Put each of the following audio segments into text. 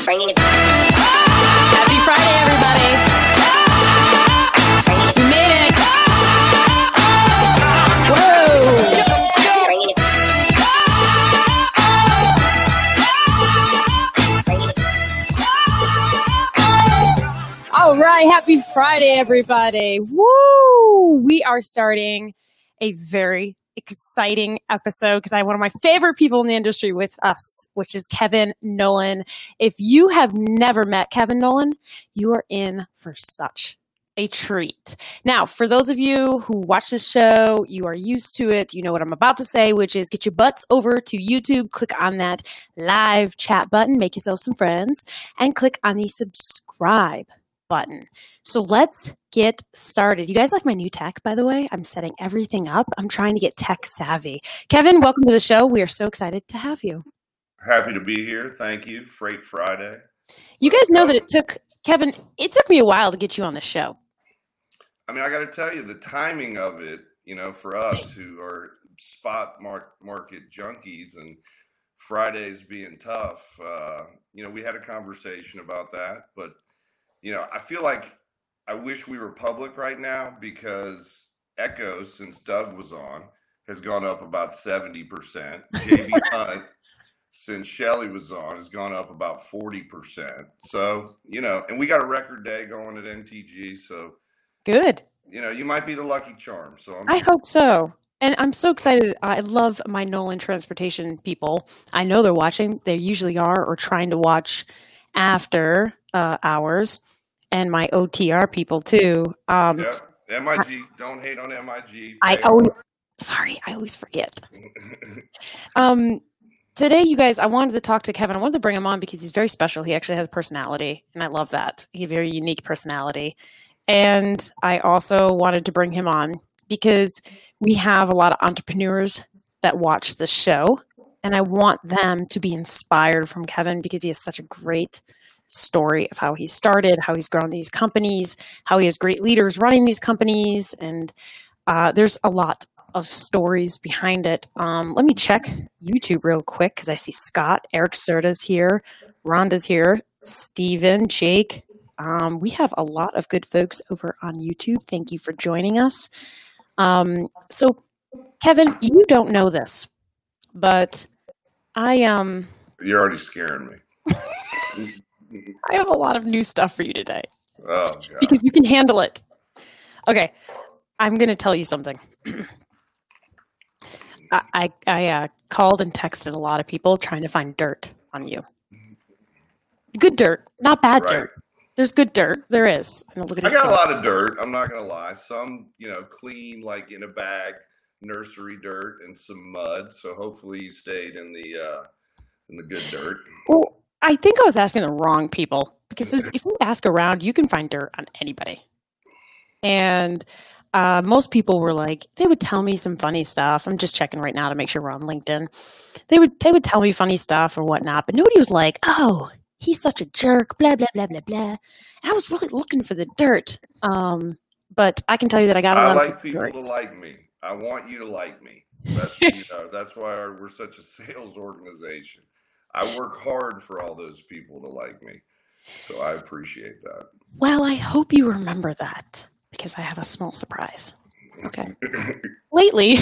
Happy Friday, everybody. We made it. Whoa. All right. Happy Friday, everybody. Woo. We are starting a very exciting episode because I have one of my favorite people in the industry with us, which is Kevin Nolan. If you have never met Kevin Nolan, you are in for such a treat. Now, for those of you who watch this show, you are used to it. You know what I'm about to say, which is get your butts over to YouTube, click on that live chat button, make yourself some friends, and click on the subscribe button. So let's get started. You guys like my new tech, by the way? I'm setting everything up. I'm trying to get tech savvy. Kevin, welcome to the show. We are so excited to have you. Happy to be here. Thank you. Freight Friday. You guys know that it took me a while to get you on the show. I mean, I got to tell you, the timing of it, for us who are spot market junkies and Fridays being tough, we had a conversation about that, but I feel like I wish we were public right now because Echo, since Doug was on, has gone up about 70%. JB Hunt, since Shelly was on, has gone up about 40%. So, and we got a record day going at NTG. So good. You might be the lucky charm. So I hope so. And I'm so excited. I love my Nolan Transportation people. I know they're watching. They usually are or trying to watch after hours. And my OTR people too. MIG. Don't hate on MIG. I always forget. Today, you guys, I wanted to talk to Kevin. I wanted to bring him on because he's very special. He actually has a personality, and I love that. He has a very unique personality. And I also wanted to bring him on because we have a lot of entrepreneurs that watch this show, and I want them to be inspired from Kevin because he has such a great story of how he started, how he's grown these companies, how he has great leaders running these companies, and there's a lot of stories behind it. Let me check YouTube real quick because I see Scott, Eric Serta's here, Rhonda's here, Steven, Jake. We have a lot of good folks over on YouTube. Thank you for joining us. So, Kevin, you don't know this, but You're already scaring me. I have a lot of new stuff for you today. Oh, God. Because you can handle it. Okay, I'm going to tell you something. I called and texted a lot of people trying to find dirt on you. Good dirt, not bad dirt. There's good dirt. There is. I got a lot of dirt. I'm not going to lie. Some, clean, like in a bag, nursery dirt, and some mud. So hopefully you stayed in the good dirt. Well, I think I was asking the wrong people because if you ask around, you can find dirt on anybody. And most people were like, they would tell me some funny stuff. I'm just checking right now to make sure we're on LinkedIn. They would tell me funny stuff or whatnot, but nobody was like, oh, he's such a jerk, blah, blah, blah, blah, blah. And I was really looking for the dirt. But I can tell you that I got a lot of I like people to like me. I want you to like me. That's why we're such a sales organization. I work hard for all those people to like me. So I appreciate that. Well, I hope you remember that because I have a small surprise. Okay. Lately.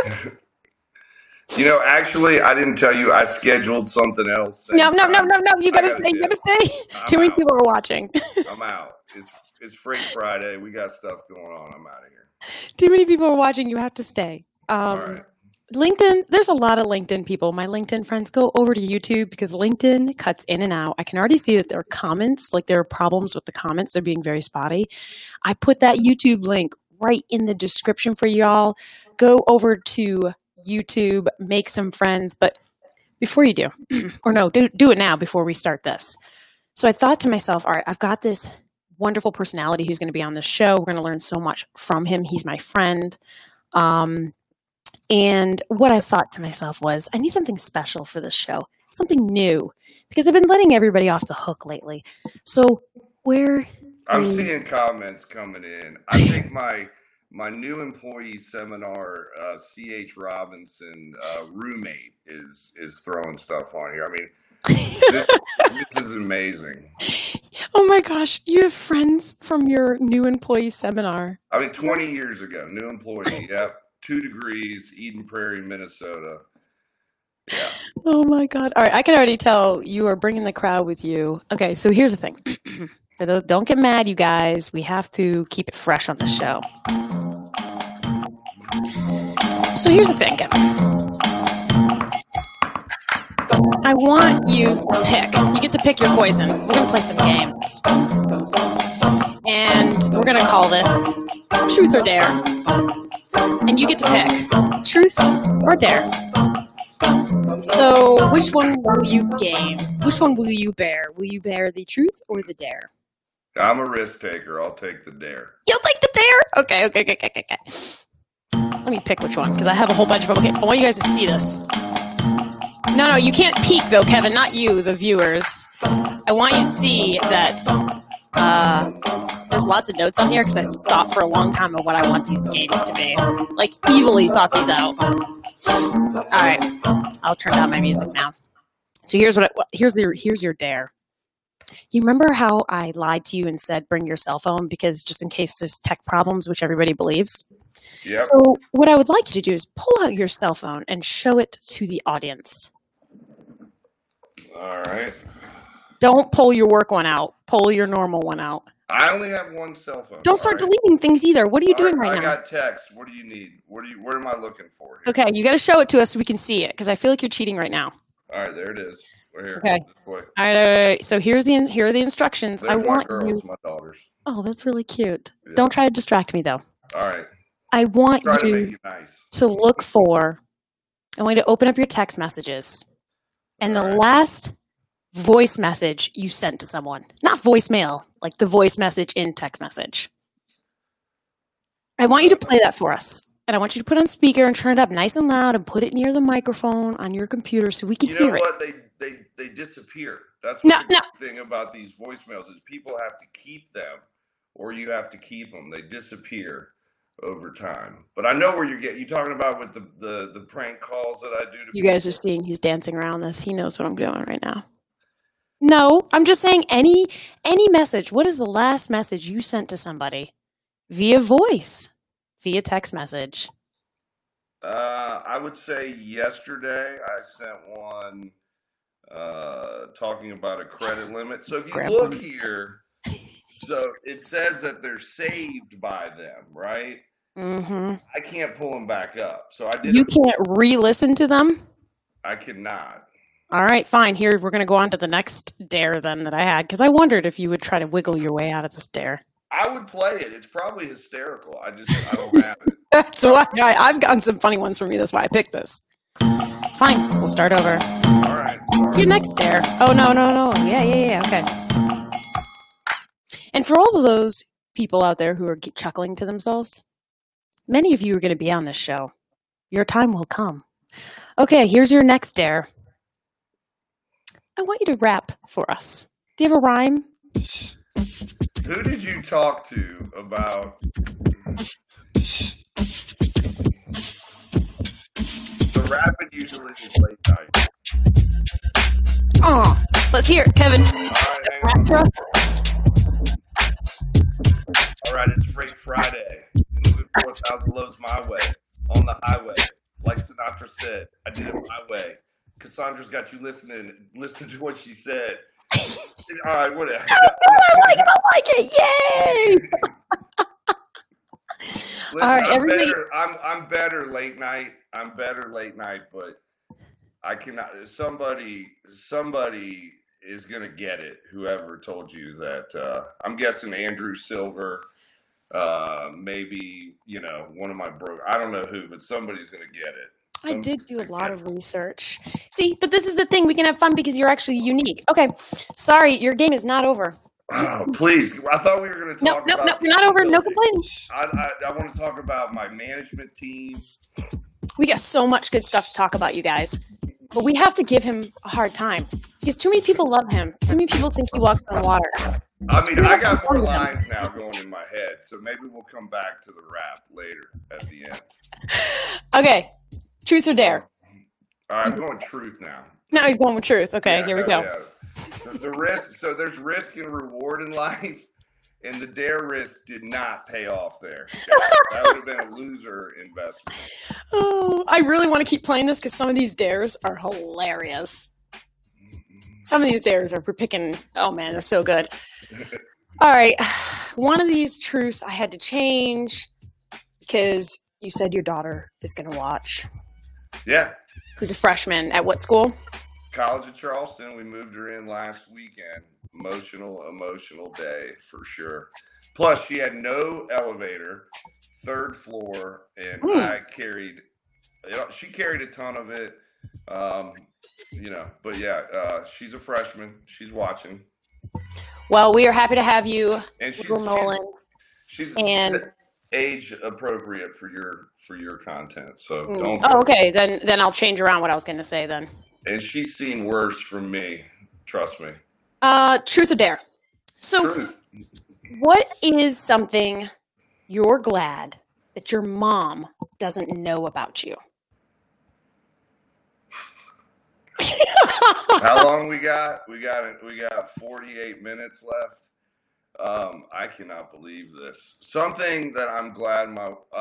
Actually, I didn't tell you I scheduled something else. No. You gotta stay. Too many people are watching. I'm out. It's Freight Friday. We got stuff going on. I'm out of here. Too many people are watching. You have to stay. All right. LinkedIn, there's a lot of LinkedIn people. My LinkedIn friends, go over to YouTube because LinkedIn cuts in and out. I can already see that there are comments, like there are problems with the comments. They're being very spotty. I put that YouTube link right in the description for y'all. Go over to YouTube, make some friends. But before you do, or no, do it now before we start this. So I thought to myself, all right, I've got this wonderful personality who's going to be on this show. We're going to learn so much from him. He's my friend. And what I thought to myself was, I need something special for this show, something new, because I've been letting everybody off the hook lately. So I'm seeing comments coming in. I think my new employee seminar, C.H. Robinson roommate is throwing stuff on here. I mean, This is amazing. Oh my gosh, you have friends from your new employee seminar. I mean, 20 years ago, new employee. Yep, 2 degrees, Eden Prairie, Minnesota. Yeah. Oh my God! All right, I can already tell you are bringing the crowd with you. Okay, so here's the thing. Don't get mad, you guys. We have to keep it fresh on the show. So here's the thing, Kevin. I want you to pick. You get to pick your poison. We're going to play some games. And we're going to call this Truth or Dare. And you get to pick Truth or Dare. So which one will you game? Which one will you bear? Will you bear the truth or the dare? I'm a risk taker. I'll take the dare. You'll take the dare? Okay. Let me pick which one, because I have a whole bunch of them. Okay, I want you guys to see this. No, you can't peek, though, Kevin. Not you, the viewers. I want you to see that there's lots of notes on here, because I stopped for a long time on what I want these games to be. Like, evilly thought these out. All right, I'll turn down my music now. So here's your dare. You remember how I lied to you and said bring your cell phone because just in case there's tech problems, which everybody believes? Yep. So what I would like you to do is pull out your cell phone and show it to the audience. All right. Don't pull your work one out. Pull your normal one out. I only have one cell phone. Don't start deleting things either. What are you doing right now? I got text. What do you need? What am I looking for here? Okay, you got to show it to us so we can see it because I feel like you're cheating right now. All right, there it is. We're here. Okay. This way. All right. So here are the instructions. There's my girls, my daughters. Oh, that's really cute. Yeah. Don't try to distract me though. All right. I want Try to you make it nice. to look for. I want you to open up your text messages, and the last voice message you sent to someone, not voicemail, like the voice message in text message. I want you to play that for us. And I want you to put it on speaker and turn it up nice and loud and put it near the microphone on your computer so we can hear it. You know what? They disappear. That's what the thing about these voicemails is people have to keep them or you have to keep them. They disappear over time. But I know where you're talking about with the prank calls that I do to you guys are seeing he's dancing around this. He knows what I'm doing right now. No, I'm just saying any message. What is the last message you sent to somebody via voice? Via text message. I would say yesterday I sent one talking about a credit limit. So if you look here, so it says that they're saved by them, right? Mm-hmm. I can't pull them back up. So I did. You can't re-listen to them? I cannot. All right, fine. Here, we're going to go on to the next dare then that I had, because I wondered if you would try to wiggle your way out of this dare. I would play it. It's probably hysterical. I don't have it. That's why I've gotten some funny ones from you. That's why I picked this. Fine. We'll start over. All right. Sorry. Your next dare. Oh, no. Yeah. Okay. And for all of those people out there who are chuckling to themselves, many of you are going to be on this show. Your time will come. Okay, here's your next dare. I want you to rap for us. Do you have a rhyme? Who did you talk to about the rapping usually is late night? Oh, let's hear it, Kevin. All right, rap for us. All right, it's Freight Friday. Moving 4,000 loads my way on the highway. Like Sinatra said, I did it my way. Cassandra's got you listening to what she said. All right, whatever. I like it. Yay! Listen, all right, everybody. I'm better late night. I'm better late night, but I cannot. Somebody is gonna get it. Whoever told you that? I'm guessing Andrew Silver. Maybe one of my I don't know who, but somebody's gonna get it. I did do a lot of research. See, but this is the thing. We can have fun because you're actually unique. Okay. Sorry, your game is not over. Oh, please. I thought we were going to talk about... No, we're not over. No complaining. I want to talk about my management team. We got so much good stuff to talk about, you guys. But we have to give him a hard time because too many people love him. Too many people think he walks on water. I mean, I got more lines now going in my head, so maybe we'll come back to the rap later at the end. Okay. Truth or dare? All right, I'm going truth now. Now he's going with truth. Okay, Yeah, here we hell go. yeah. The risk. So there's risk and reward in life, and the dare risk did not pay off there. That would have been a loser investment. Oh, I really want to keep playing this because some of these dares are hilarious. Some of these dares are, we're picking, oh man, they're so good. All right. One of these truths I had to change because you said your daughter is going to watch. Yeah. Who's a freshman at what school? College of Charleston. We moved her in last weekend. Emotional day for sure. Plus, she had no elevator, 3rd floor, and she carried a ton of it. But yeah, she's a freshman. She's watching. Well, we are happy to have you, and she's age appropriate for your content. So don't. Oh, okay. Then I'll change around what I was going to say then. And she's seen worse from me. Trust me. Truth or dare? So, Truth. What is something you're glad that your mom doesn't know about you? How long we got? We got 48 minutes left. I cannot believe this. Something that I'm glad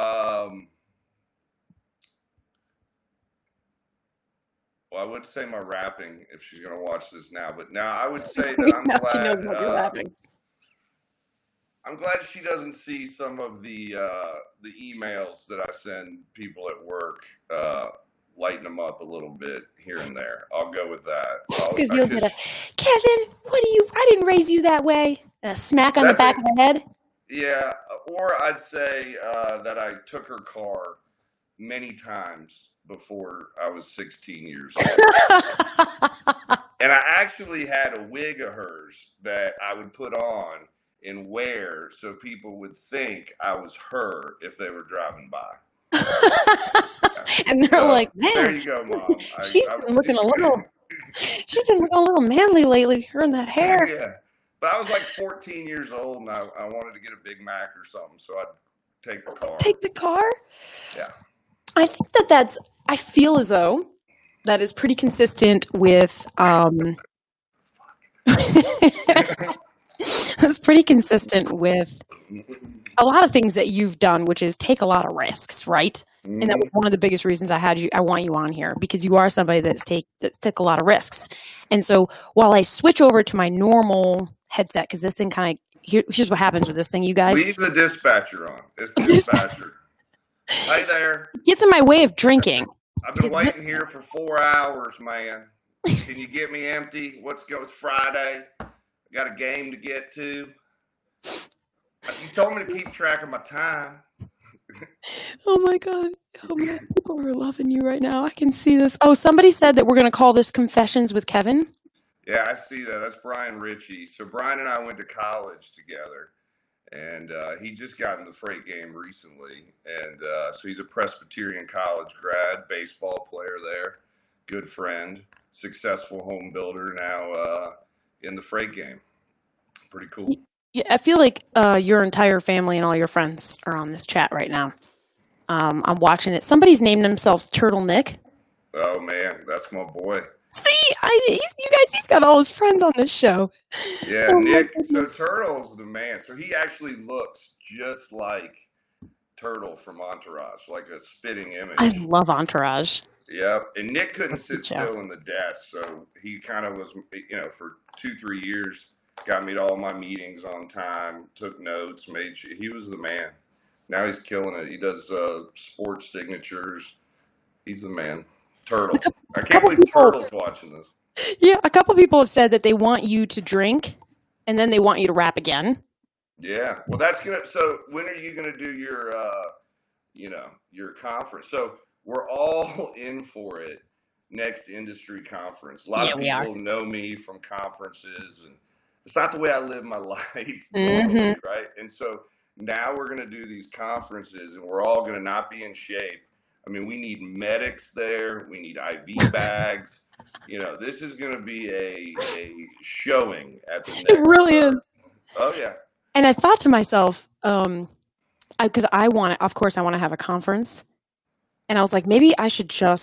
well, I would say my rapping if she's gonna watch this now, but now I would say that I'm glad she knows what you're rapping. I'm glad she doesn't see some of the emails that I send people at work. Lighten them up a little bit here and there. I'll go with that. Because you'll get a, Kevin, I didn't raise you that way. And a smack on the back of the head. Yeah, or I'd say that I took her car many times before I was 16 years old. And I actually had a wig of hers that I would put on and wear so people would think I was her if they were driving by. And they're like, man, there you go, Mom. She's been looking a little manly lately, her and that hair. Yeah. But I was like 14 years old and I wanted to get a Big Mac or something, so I'd take the car. Take the car? Yeah. I think I feel as though that is pretty consistent with it's pretty consistent with a lot of things that you've done, which is take a lot of risks, right? Mm-hmm. And that was one of the biggest reasons I want you on here, because you are somebody that took a lot of risks. And so while I switch over to my normal headset, because this thing here's what happens with this thing, you guys. Leave the dispatcher on. It's the dispatcher. Hi there. It gets in my way of drinking. I've been waiting here for 4 hours, man. Can you get me empty? It's Friday. I got a game to get to. You told me to keep track of my time. Oh my God. Oh man, people are loving you right now. I can see this. Oh, somebody said that we're going to call this Confessions with Kevin. Yeah, I see that. That's Brian Ritchie. So Brian and I went to college together, and he just got in the freight game recently. And so he's a Presbyterian College grad, baseball player there, good friend, successful home builder, now in the freight game. Pretty cool. Yeah, I feel like your entire family and all your friends are on this chat right now. I'm watching it. Somebody's named themselves Turtle Nick. Oh man, that's my boy. See, he's got all his friends on this show. Yeah, Nick. So Turtle's the man. So he actually looks just like Turtle from Entourage, like a spitting image. I love Entourage. Yep. And Nick couldn't sit still in the desk, so he kind of was, for 2-3 years, got me to all my meetings on time, took notes, made sure he was the man. Now he's killing it. He does sports signatures. He's the man. Turtle. I can't believe Turtle's watching this. Yeah, a couple people have said that they want you to drink, and then they want you to rap again. Yeah. Well, so when are you gonna do your, your conference? So we're all in for it. Next industry conference. A lot of people know me from conferences, and it's not the way I live my life, normally, right? And so now we're going to do these conferences, and we're all going to not be in shape. I mean, we need medics there. We need IV bags. This is going to be a showing at the next. It really is. Oh, yeah. And I thought to myself, because I want to have a conference. And I was like, maybe I should just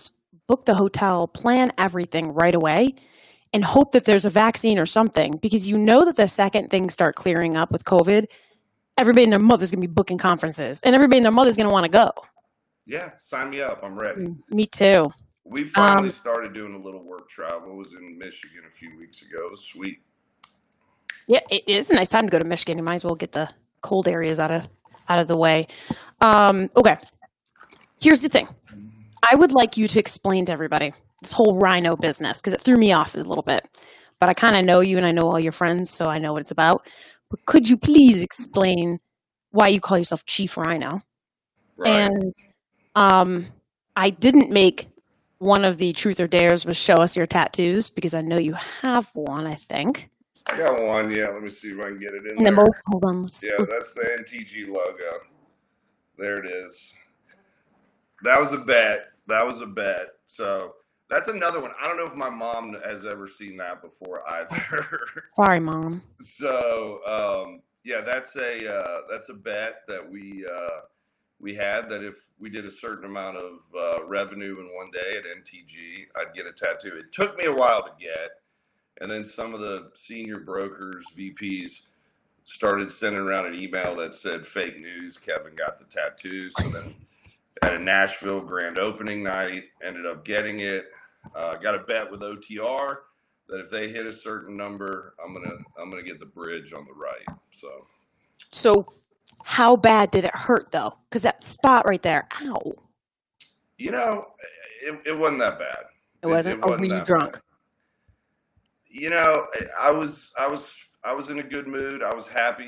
book the hotel, plan everything right away, and hope that there's a vaccine or something, because you know that the second things start clearing up with COVID, everybody and their mother's going to be booking conferences, and everybody and their mother's going to want to go. Yeah, sign me up. I'm ready. Me too. We finally started doing a little work travel. I was in Michigan a few weeks ago. It was sweet. Yeah, it is a nice time to go to Michigan. You might as well get the cold areas out of the way. Okay. Here's the thing. I would like you to explain to everybody this whole rhino business, because it threw me off a little bit. But I kind of know you and I know all your friends, so I know what it's about. But could you please explain why you call yourself Chief Rhino? Right. And I didn't make one of the truth or dares was show us your tattoos, because I know you have one, I think. I got one. Yeah, let me see if I can get it in And there. then hold on. Yeah, that's the NTG logo. There it is. That was a bet. So that's another one. I don't know if my mom has ever seen that before either. Sorry, Mom. So yeah, that's a bet that we had, that if we did a certain amount of revenue in one day at NTG, I'd get a tattoo. It took me a while to get, and then some of the senior brokers, VPs, started sending around an email that said fake news, Kevin got the tattoo. So then at a Nashville grand opening night, ended up getting it. Got a bet with OTR that if they hit a certain number, I'm gonna get the bridge on the right. So how bad did it hurt though? Because that spot right there, ow. You know, it wasn't that bad. It wasn't. Or were you drunk? Bad. You know, I was in a good mood. I was happy.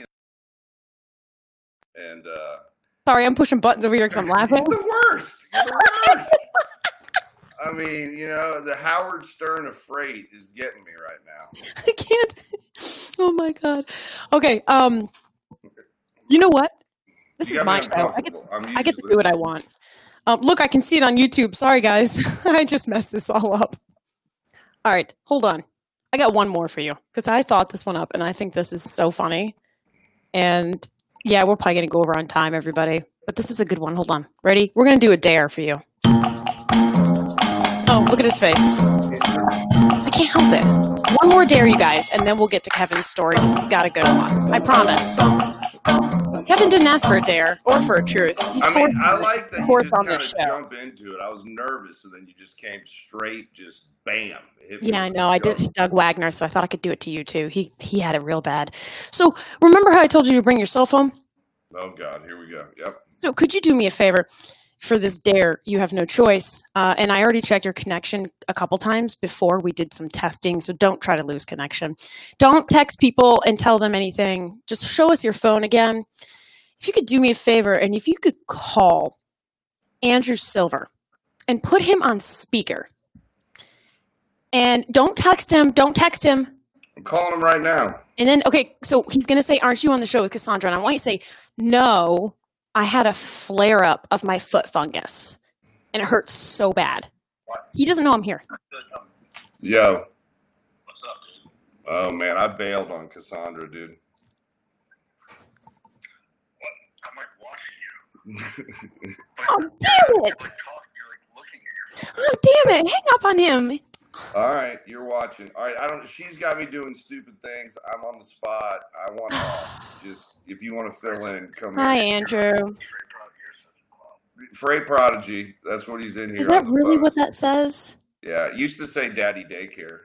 And sorry, I'm pushing buttons over here because I'm laughing. You're the worst. I mean, you know, the Howard Stern of freight is getting me right now. I can't. Oh my God. Okay. You know what? This is my show. I get to do what I want. Look, I can see it on YouTube. Sorry, guys. I just messed this all up. All right, hold on. I got one more for you, because I thought this one up, and I think this is so funny. And yeah, we're probably going to go over on time, everybody. But this is a good one. Hold on. Ready? We're going to do a dare for you. Oh, look at his face. I can't help it. One more dare, you guys, and then we'll get to Kevin's story. This has got a good one. I promise. Kevin didn't ask for a dare or for a truth. I like that you just kind of jump into it. I was nervous, and then you just came straight, just bam. Yeah, I know. I did it to Doug Wagner, so I thought I could do it to you too. He had it real bad. So remember how I told you to bring your cell phone? Oh God, here we go. Yep. So could you do me a favor? For this dare, you have no choice. And I already checked your connection a couple times before we did some testing, so don't try to lose connection. Don't text people and tell them anything. Just show us your phone again. If you could do me a favor, and if you could call Andrew Silver and put him on speaker. And don't text him. I'm calling him right now. And then, okay, so he's going to say, aren't you on the show with Cassandra? And I want you to say, no, I had a flare-up of my foot fungus, and it hurts so bad. What? He doesn't know I'm here. Yo. What's up, dude? Oh, man, I bailed on Cassandra, dude. What? I'm, watching you. Oh, damn it. Oh, damn it. Hang up on him. All right, you're watching. All right, she's got me doing stupid things. I'm on the spot. I want off. Just, if you want to fill in, come here. Hi, Andrew. Freight Prodigy. That's what he's in here. Is that really what that says? Yeah, it used to say Daddy Daycare.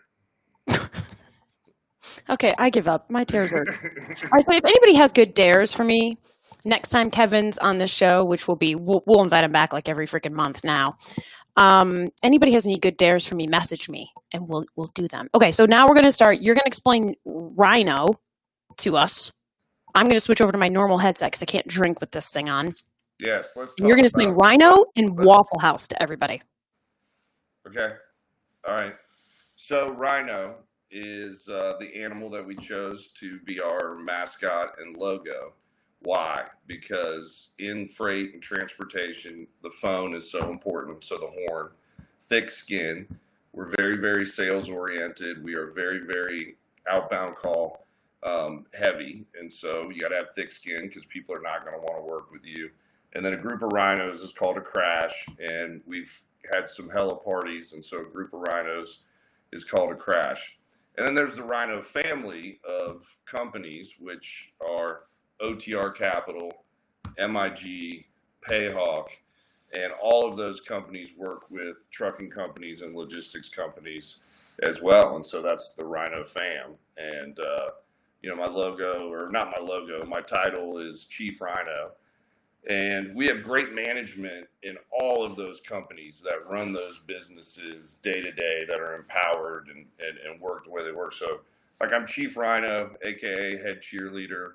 Okay, I give up. My dares hurt. All right, so if anybody has good dares for me, next time Kevin's on the show, which will be, we'll invite him back like every freaking month now. Anybody has any good dares for me, message me and we'll do them. Okay, so now we're going to start. You're going to explain Rhino to us. I'm going to switch over to my normal headset because I can't drink with this thing on. Yes, let's. You're going to explain Rhino and Waffle House to everybody. Okay. All right. So Rhino is the animal that we chose to be our mascot and logo. Why? Because in freight and transportation, the phone is so important. So the horn, thick skin. We're very, very sales oriented. We are very, very outbound call heavy. And so you got to have thick skin because people are not going to want to work with you. And then a group of rhinos is called a crash. And we've had some hella parties, and so a group of rhinos is called a crash. And then there's the Rhino family of companies, which are OTR Capital, MIG, Payhawk, and all of those companies work with trucking companies and logistics companies as well. And so that's the Rhino fam. And, my logo, or not my logo, my title is Chief Rhino. And we have great management in all of those companies that run those businesses day to day, that are empowered and work the way they work. So, like, I'm Chief Rhino, aka head cheerleader,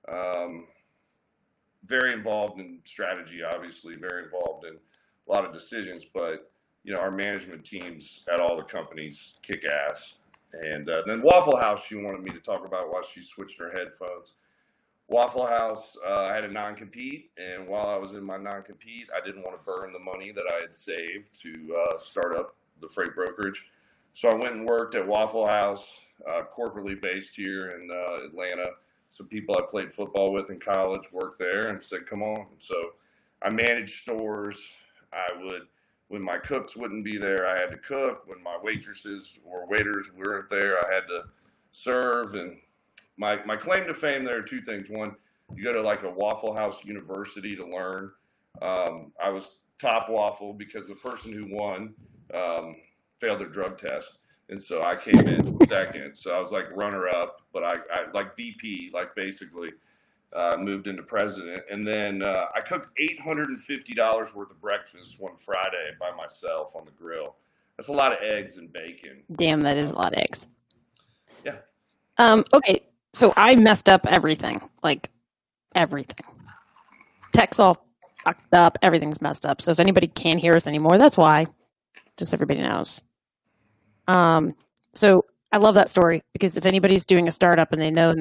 very involved in strategy, obviously, very involved in a lot of decisions. But our management teams at all the companies kick ass. And then Waffle House, she wanted me to talk about while she switched her headphones. Waffle House, I had a non-compete, and while I was in my non-compete, I didn't want to burn the money that I had saved to start up the freight brokerage. So I went and worked at Waffle House, corporately based here in Atlanta. Some people I played football with in college worked there and said, come on. And so I managed stores. When my cooks wouldn't be there, I had to cook. When my waitresses or waiters weren't there, I had to serve. And my claim to fame, there are two things. One, you go to like a Waffle House university to learn. I was top waffle because the person who won failed their drug test. And so I came in second. So I was like runner up, but I like VP, like basically moved into president. And then I cooked $850 worth of breakfast one Friday by myself on the grill. That's a lot of eggs and bacon. Damn, that is a lot of eggs. Yeah. Okay. So I messed up everything, like everything. Tech's all fucked up. Everything's messed up. So if anybody can't hear us anymore, that's why. Just so everybody knows. So I love that story because if anybody's doing a startup and they know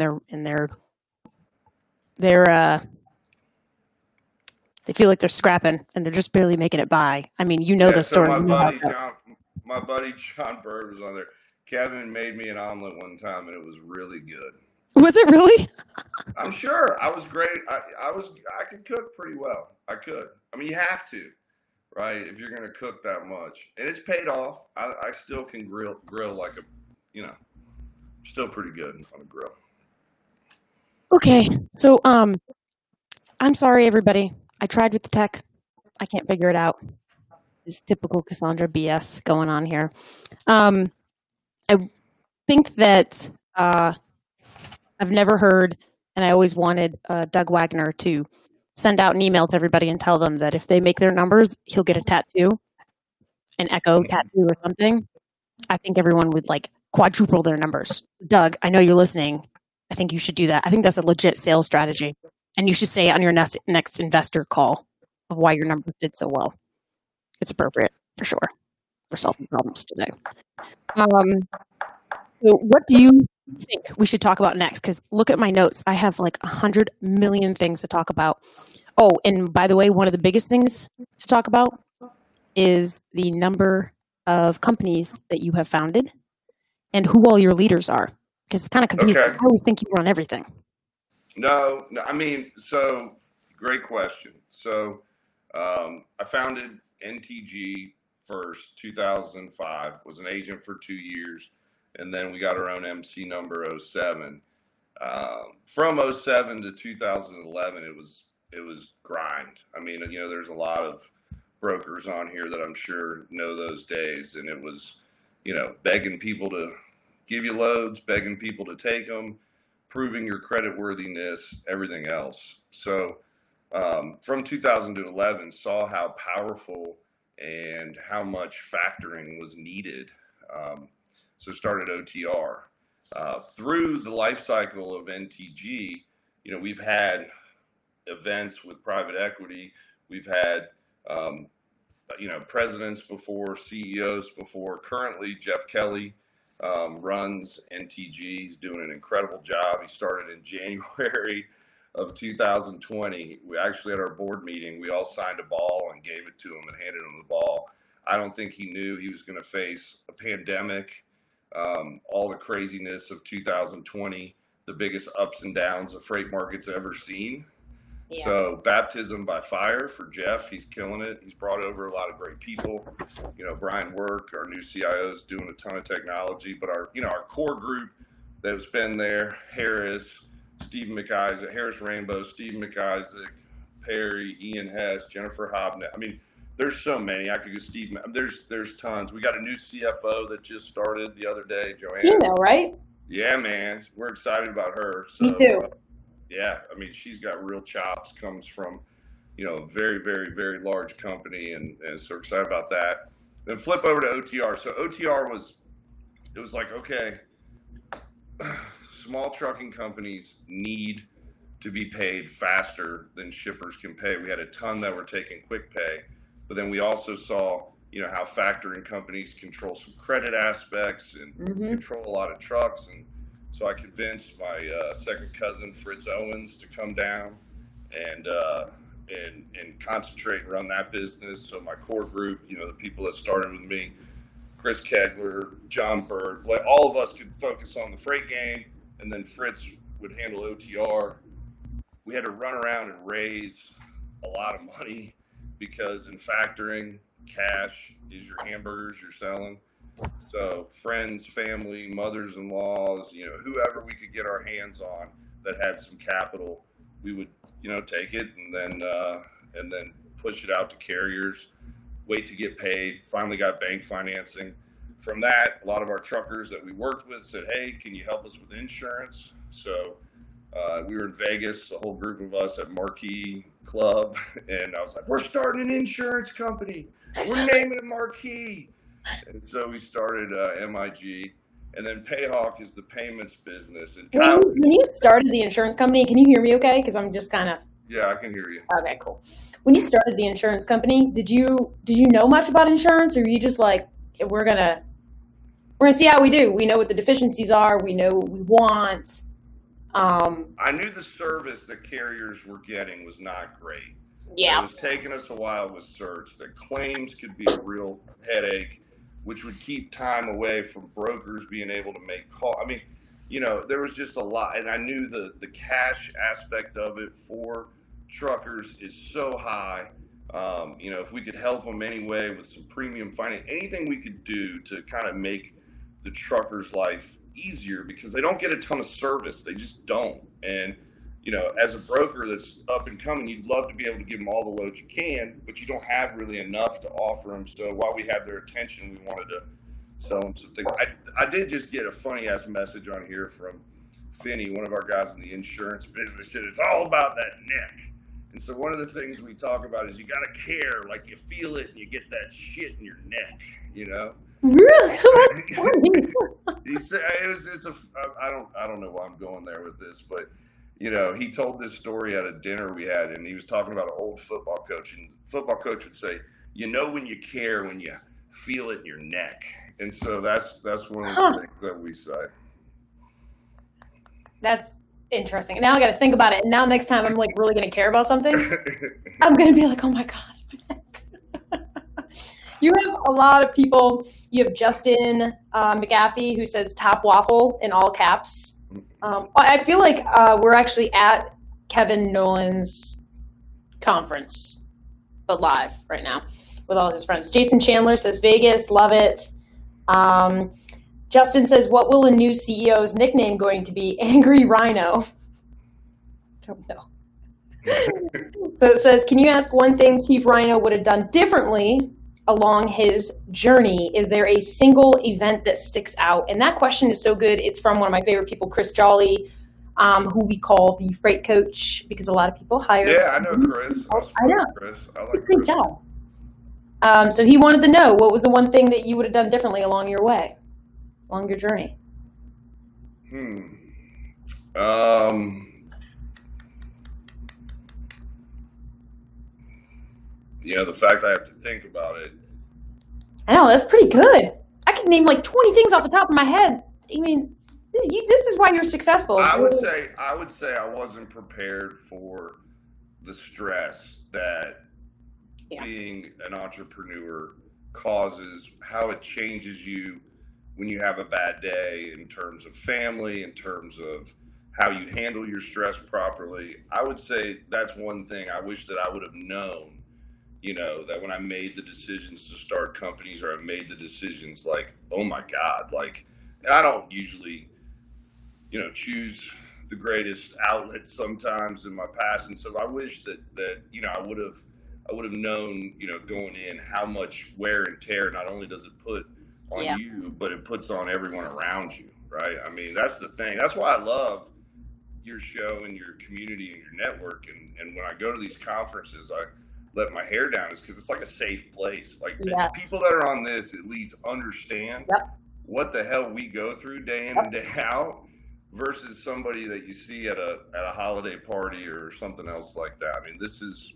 they feel like they're scrapping and they're just barely making it by. I mean, the story. My buddy John Bird was on there. Kevin made me an omelet one time and it was really good. Was it really? I'm sure. I was great. I could cook pretty well. I could. I mean, you have to, right? If you're going to cook that much, and it's paid off. I still can grill like still pretty good on a grill. Okay. So, I'm sorry, everybody. I tried with the tech. I can't figure it out. It's typical Cassandra BS going on here. I think that I've never heard, and I always wanted Doug Wagner to send out an email to everybody and tell them that if they make their numbers, he'll get a tattoo, an Echo tattoo or something. I think everyone would like quadruple their numbers. Doug, I know you're listening. I think you should do that. I think that's a legit sales strategy. And you should say it on your next investor call of why your numbers did so well. It's appropriate for sure. We're solving problems today. So what do you think we should talk about next? Because look at my notes. I have like 100 million things to talk about. Oh, and by the way, one of the biggest things to talk about is the number of companies that you have founded and who all your leaders are. Because it's kind of confusing. Okay. I always think you run everything. No, I mean, so great question. So I founded NTG first, 2005, was an agent for 2 years. And then we got our own MC number 07. From 07 to 2011, it was grind. I mean, there's a lot of brokers on here that I'm sure know those days. And it was, begging people to give you loads, begging people to take them, proving your credit worthiness, everything else. So from 2011, saw how powerful and how much factoring was needed. So started OTR. Through the life cycle of NTG, we've had events with private equity. We've had, presidents before, CEOs before. Currently, Jeff Kelly runs NTG. He's doing an incredible job. He started in January of 2020. We actually at our board meeting, we all signed a ball and gave it to him and handed him the ball. I don't think he knew he was going to face a pandemic, all the craziness of 2020, the biggest ups and downs the freight market's ever seen. Yeah. So baptism by fire for Jeff. He's killing it. He's brought over a lot of great people. Brian Work, our new CIO, is doing a ton of technology. But our core group that's been there, Harris, Stephen McIsaac, Harris Rainbow, Stephen McIsaac, Perry, Ian Hess, Jennifer Hobnet. I mean, there's so many. I could go Steve. There's tons. We got a new CFO that just started the other day, Joanne. Right? Yeah, man. We're excited about her. So, me too. Yeah, I mean, she's got real chops. Comes from, a very, very, very large company, and so excited about that. Then flip over to OTR. So OTR was like, okay, small trucking companies need to be paid faster than shippers can pay. We had a ton that were taking quick pay, but then we also saw, how factoring companies control some credit aspects and control a lot of trucks. And so I convinced my second cousin, Fritz Owens, to come down and concentrate and run that business. So my core group, the people that started with me, Chris Kegler, John Bird, like all of us could focus on the freight game, and then Fritz would handle OTR. We had to run around and raise a lot of money because in factoring, cash is your hamburgers you're selling. So friends, family, mothers-in-laws, whoever we could get our hands on that had some capital, we would, take it and then push it out to carriers, wait to get paid. Finally got bank financing. From that, a lot of our truckers that we worked with said, hey, can you help us with insurance? So we were in Vegas, a whole group of us at Marquee Club, and I was like, we're starting an insurance company. We're naming it Marquee. And so we started MIG, and then Payhawk is the payments business. And when you started the insurance company, can you hear me okay? Because I'm just kind of... Yeah, I can hear you. Okay, cool. When you started the insurance company, did you know much about insurance, or were you just like, we're gonna see how we do? We know what the deficiencies are. We know what we want. I knew the service that carriers were getting was not great. Yeah. It was taking us a while with certs. That claims could be a real headache, which would keep time away from brokers being able to make calls. I mean, there was just a lot. And I knew the cash aspect of it for truckers is so high. If we could help them anyway with some premium finance, anything we could do to kind of make the trucker's life easier, because they don't get a ton of service. They just don't. And, as a broker that's up and coming, you'd love to be able to give them all the loads you can, but you don't have really enough to offer them. So while we had their attention, we wanted to sell them some things. I did just get a funny ass message on here from Finney, one of our guys in the insurance business, said it's all about that neck. And so one of the things we talk about is you got to care, like you feel it and you get that shit in your neck, Really? He said I don't know why I'm going there with this, but he told this story at a dinner we had, and he was talking about an old football coach, and the football coach would say, when you care when you feel it in your neck. And so that's one of the things that we say. That's interesting. Now I got to think about it. And now next time I'm like really going to care about something, I'm going to be like, oh my God. You have a lot of people. You have Justin McAfee, who says top waffle in all caps. I feel like we're actually at Kevin Nolan's conference, but live right now with all his friends. Jason Chandler says Vegas, love it. Justin says, what will a new CEO's nickname going to be? Angry Rhino. Don't know. So it says, can you ask one thing Chief Rhino would have done differently along his journey? Is there a single event that sticks out? And that question is so good. It's from one of my favorite people, Chris Jolly, who we call the freight coach, because a lot of people hire. Yeah, I know Chris. I know. Chris. I like Good Chris. job. So he wanted to know, what was the one thing that you would have done differently along your way, along your journey? The fact I have to think about it. I know, that's pretty good. I can name like 20 things off the top of my head. I mean, this is why you're successful. I would say I wasn't prepared for the stress that being an entrepreneur causes, how it changes you when you have a bad day in terms of family, in terms of how you handle your stress properly. I would say that's one thing I wish that I would have known, that when I made the decisions to start companies, or I made the decisions, like, oh my God, like, I don't usually, choose the greatest outlets sometimes in my past. And so I wish that I would have known, going in, how much wear and tear not only does it put on you, but it puts on everyone around you, right? I mean, that's the thing. That's why I love your show and your community and your network. And when I go to these conferences, I let my hair down, is because it's like a safe place. Like, people that are on this at least understand what the hell we go through day in and day out, versus somebody that you see at a holiday party or something else like that. I mean, this is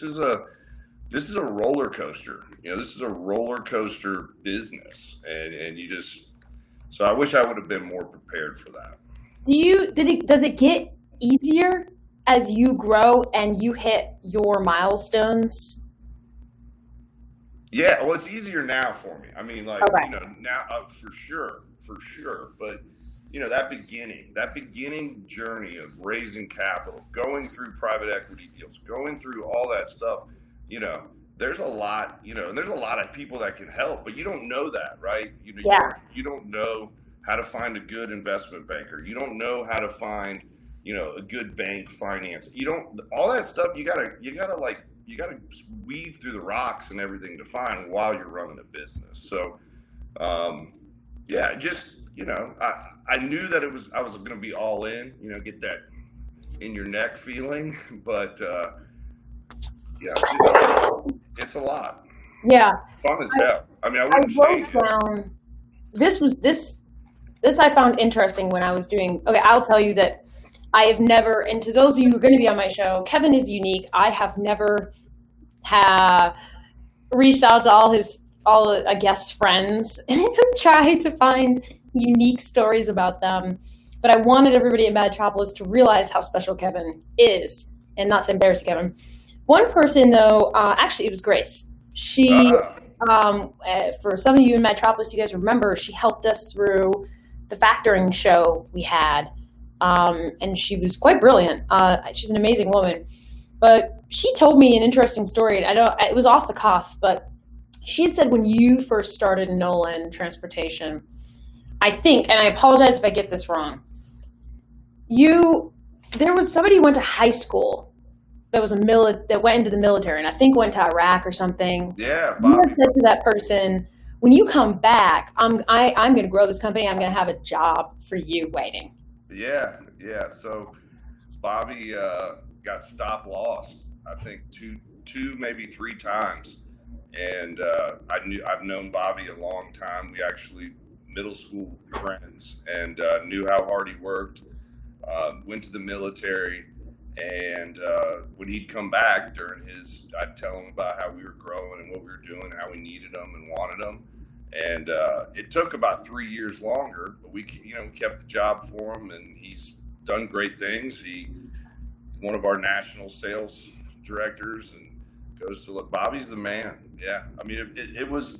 a roller coaster. This is a roller coaster business, and you just. So I wish I would have been more prepared for that. Does it get easier as you grow and you hit your milestones? Yeah, well, it's easier now for me. I mean, like, now for sure. But that beginning journey of raising capital, going through private equity deals, going through all that stuff, there's a lot, and there's a lot of people that can help, but you don't know that, right? You don't know how to find a good investment banker. You don't know how to find, a good bank finance. All that stuff, you gotta weave through the rocks and everything to find while you're running a business. So, I knew that I was going to be all in, get that in your neck feeling, but, it's a lot. Yeah. It's fun as hell. I mean, I wouldn't change it. This I found interesting when I was doing, I'll tell you that I have never, and to those of you who are going to be on my show, Kevin is unique. I have never reached out to all the guest friends and tried to find unique stories about them. But I wanted everybody at Madtropolis to realize how special Kevin is, and not to embarrass Kevin. One person, though, actually, it was Grace. She, for some of you in Madtropolis, you guys remember, she helped us through the factoring show we had, and she was quite brilliant. She's an amazing woman. But she told me an interesting story. It was off the cuff, but she had said when you first started Nolan Transportation, I think, and I apologize if I get this wrong, there was somebody who went to high school that went into the military, and I think went to Iraq or something. Yeah, Bobby. You said to that person, when you come back, I'm going to grow this company. I'm going to have a job for you waiting. Yeah. So Bobby got stop lost, I think two, maybe three times. And I've known Bobby a long time. We actually middle school friends, and knew how hard he worked. Went to the military, and when he'd come back I'd tell him about how we were growing and what we were doing, how we needed him and wanted him. And it took about 3 years longer, but we kept the job for him, and he's done great things. He's one of our national sales directors, and goes to look. Bobby's the man. Yeah, I mean, it was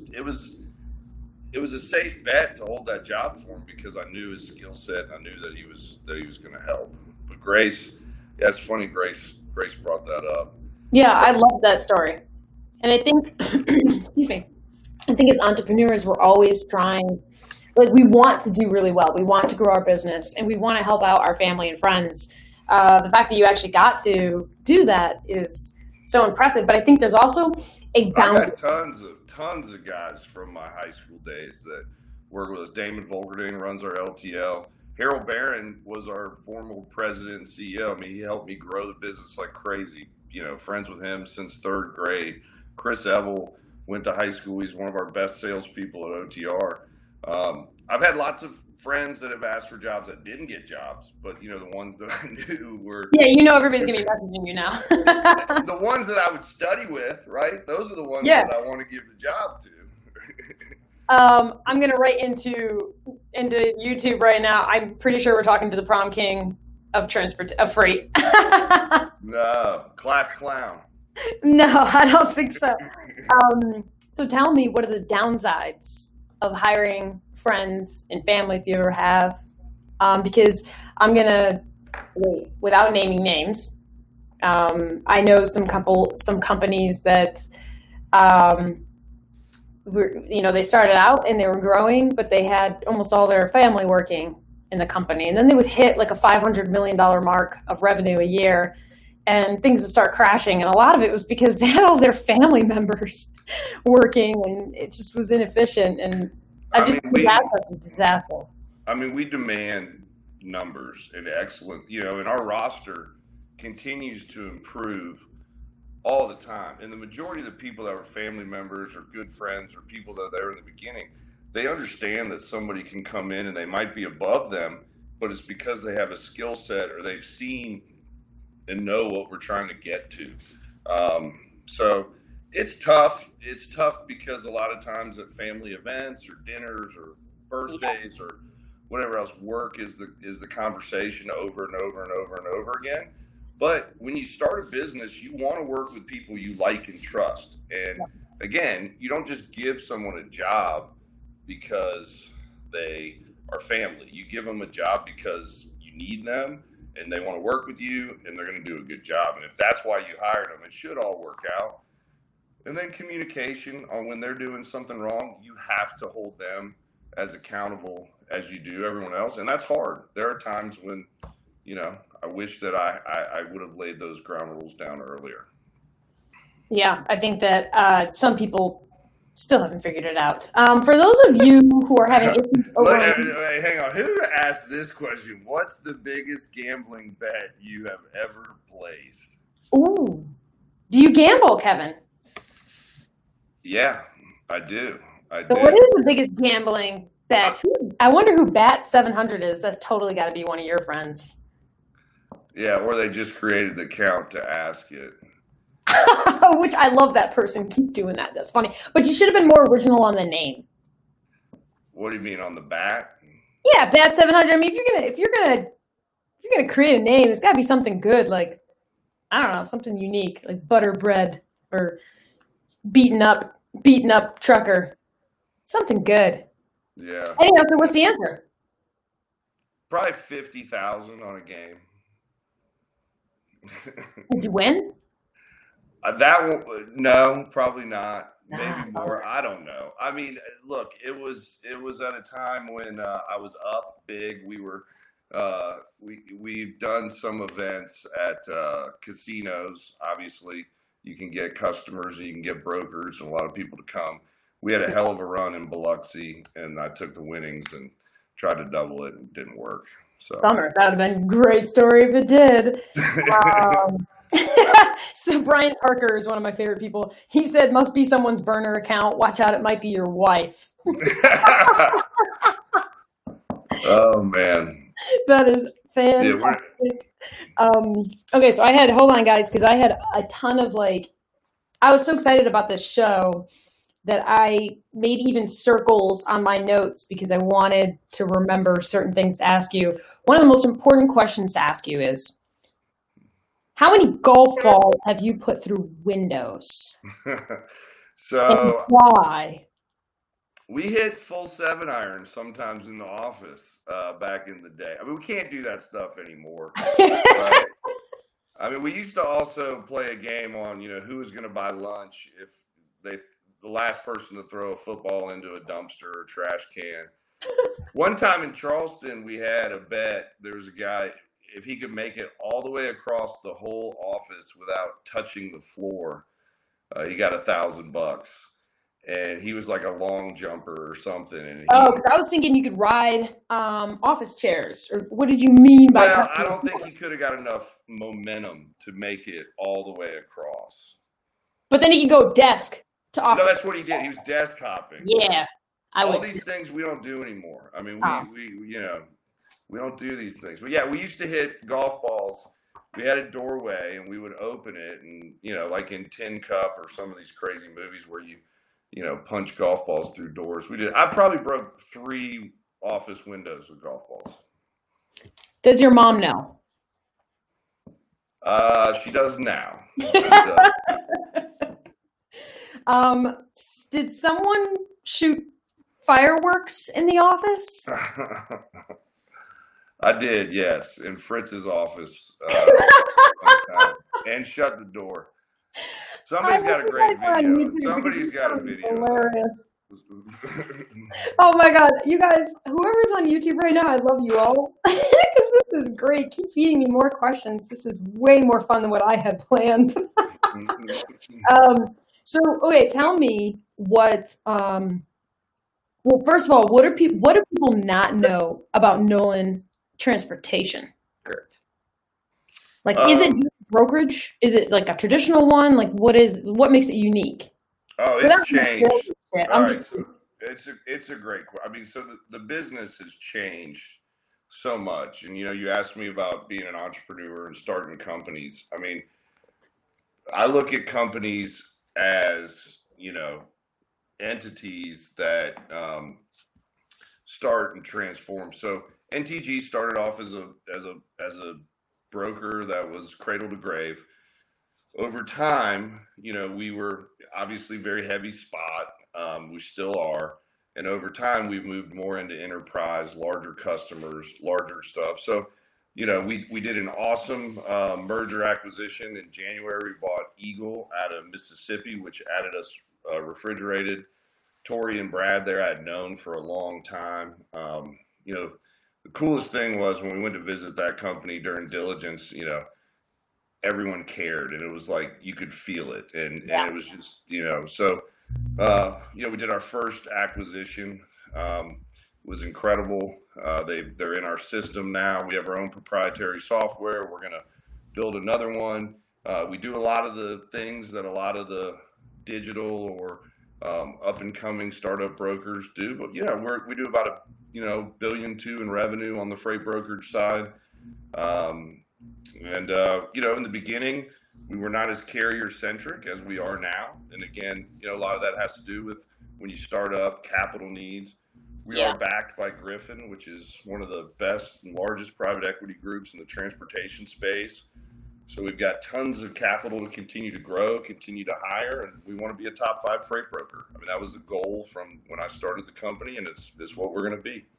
a safe bet to hold that job for him, because I knew his skill set, and I knew that he was going to help. But Grace, yeah, it's funny. Grace brought that up. Yeah, I love that story, and I think, excuse me, I think as entrepreneurs, we're always trying. Like, we want to do really well. We want to grow our business, and we want to help out our family and friends. The fact that you actually got to do that is so impressive. But I think there's also a boundary. I got tons of guys from my high school days that work with us. Damon Volgerding runs our LTL. Harold Barron was our former president and CEO. I mean, he helped me grow the business like crazy. Friends with him since third grade. Chris Evell went to high school. He's one of our best salespeople at OTR. I've had lots of friends that have asked for jobs that didn't get jobs, but the ones that I knew were. Yeah, everybody's gonna be messaging you now. The ones that I would study with, right? Those are the ones that I want to give the job to. I'm gonna write into YouTube right now. I'm pretty sure we're talking to the prom king of freight. No, class clown. No, I don't think so. So tell me, what are the downsides of hiring friends and family, if you ever have? Because I'm gonna without naming names, I know some companies that they started out and they were growing, but they had almost all their family working in the company, and then they would hit like a $500 million mark of revenue a year, and things would start crashing. And a lot of it was because they had all their family members working, and it just was inefficient. And that's a disaster. I mean, we demand numbers and excellent, and our roster continues to improve all the time. And the majority of the people that were family members or good friends or people that were there in the beginning, they understand that somebody can come in and they might be above them, but it's because they have a skill set or they've seen and know what we're trying to get to. So it's tough. It's tough because a lot of times at family events or dinners or birthdays or whatever else, work is the conversation over and over and over and over again. But when you start a business, you want to work with people you like and trust. And again, you don't just give someone a job because they are family. You give them a job because you need them and they want to work with you and they're going to do a good job. And if that's why you hired them, it should all work out. And then communication on when they're doing something wrong, you have to hold them as accountable as you do everyone else. And that's hard. There are times when, I wish that I would have laid those ground rules down earlier. Yeah, I think that some people still haven't figured it out. For those of you who are having issues hang on. Who asked this question? What's the biggest gambling bet you have ever placed? Ooh. Do you gamble, Kevin? Yeah, I do. So what is the biggest gambling bet? I wonder who Bat700 is. That's totally got to be one of your friends. Yeah, or they just created the account to ask it. Which I love that person. Keep doing that. That's funny. But you should have been more original on the name. What do you mean on the bat? Yeah, Bat700. I mean, if you're gonna create a name, it's got to be something good, like I don't know, something unique, like Butter Bread or beaten up trucker, something good. Yeah. Anyhow, so what's the answer? Probably 50,000 on a game. Did you win? That one, no, probably not. Maybe more. I don't know. I mean, look, it was at a time when I was up big. We were we've done some events at casinos. Obviously, you can get customers and you can get brokers and a lot of people to come. We had a hell of a run in Biloxi, and I took the winnings and tried to double it, and it didn't work. So bummer. That would have been a great story if it did. So Brian Parker is one of my favorite people. He said, must be someone's burner account. Watch out, it might be your wife. Oh, man. That is fantastic. Okay, so hold on, guys, because I had a ton of I was so excited about this show that I made even circles on my notes because I wanted to remember certain things to ask you. One of the most important questions to ask you is, how many golf balls have you put through windows? So and why? We hit full 7-iron sometimes in the office back in the day. I mean, we can't do that stuff anymore. But, I mean, we used to also play a game on, who was going to buy lunch if the last person to throw a football into a dumpster or trash can. One time in Charleston, we had a bet. There was a guy, if he could make it all the way across the whole office without touching the floor, he got $1,000. And he was like a long jumper or something. And because I was thinking you could ride office chairs. Or what did you mean by? Well, I don't think he could have got enough momentum to make it all the way across. But then he could go desk to office. No, that's what he did. He was desk hopping. Yeah, all these things we don't do anymore. I mean, we don't do these things. But yeah, we used to hit golf balls. We had a doorway, and we would open it, and like in Tin Cup or some of these crazy movies where you punch golf balls through doors. We did. I probably broke 3 office windows with golf balls. Does your mom know? She does now. Did someone shoot fireworks in the office? I did, yes, in Fritz's office, and shut the door. Somebody's got a great video. Somebody's got a video. Hilarious. Oh my God, you guys, whoever's on YouTube right now, I love you all because this is great. Keep feeding me more questions. This is way more fun than what I had planned. So, okay, tell me what. Well, first of all, what do people not know about Nolan Transportation Group? Like, is it brokerage? Is it like a traditional one? Like, what makes it unique? Oh, it's changed. All right, so it's a great question. I mean, so the business has changed so much, and you asked me about being an entrepreneur and starting companies. I mean, I look at companies as entities that start and transform. So NTG started off as a broker that was cradle to grave. Over time, we were obviously very heavy spot. We still are. And over time, we've moved more into enterprise, larger customers, larger stuff. So, we did an awesome merger acquisition in January. We bought Eagle out of Mississippi, which added us refrigerated. Tori and Brad there I had known for a long time. The coolest thing was when we went to visit that company during diligence, everyone cared, and it was like you could feel it, and it was just so we did our first acquisition. It was incredible. They're in our system now. We have our own proprietary software. We're gonna build another one. We do a lot of the things that a lot of the digital or up and coming startup brokers do, but we do about $1.2 billion in revenue on the freight brokerage side. In the beginning, we were not as carrier centric as we are now. And again, a lot of that has to do with when you start up, capital needs. We are backed by Griffin, which is one of the best and largest private equity groups in the transportation space. So we've got tons of capital to continue to grow, continue to hire, and we want to be a top 5 freight broker. I mean, that was the goal from when I started the company, and it's what we're going to be.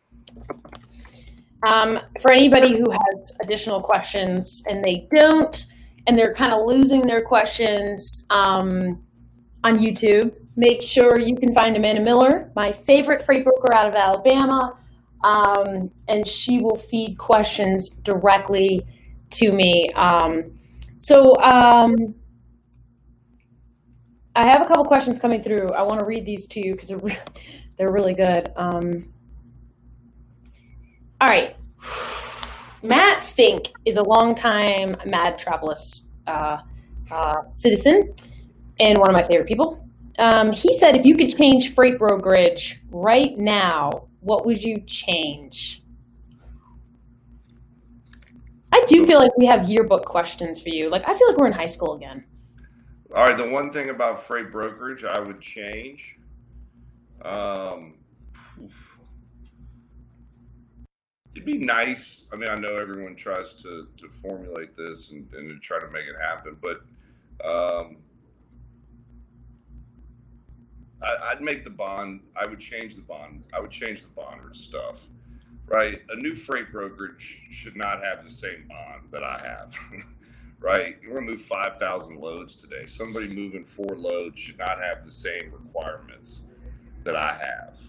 For anybody who has additional questions and they don't, and they're kind of losing their questions on YouTube, make sure you can find Amanda Miller, my favorite freight broker out of Alabama, and she will feed questions directly to me. I have a couple questions coming through. I want to read these to you because they're really good. All right. Matt Fink is a longtime Mad Travelers citizen and one of my favorite people. He said, if you could change freight brokerage right now, what would you change? I do feel like we have yearbook questions for you. Like, I feel like we're in high school again. All right. The one thing about freight brokerage I would change, it'd be nice. I mean, I know everyone tries to formulate this and to try to make it happen, but I'd make the bond. I would change the bond. I would change the bondage stuff, right? A new freight brokerage should not have the same bond that I have, right? We're going to move 5,000 loads today. Somebody moving 4 loads should not have the same requirements that I have.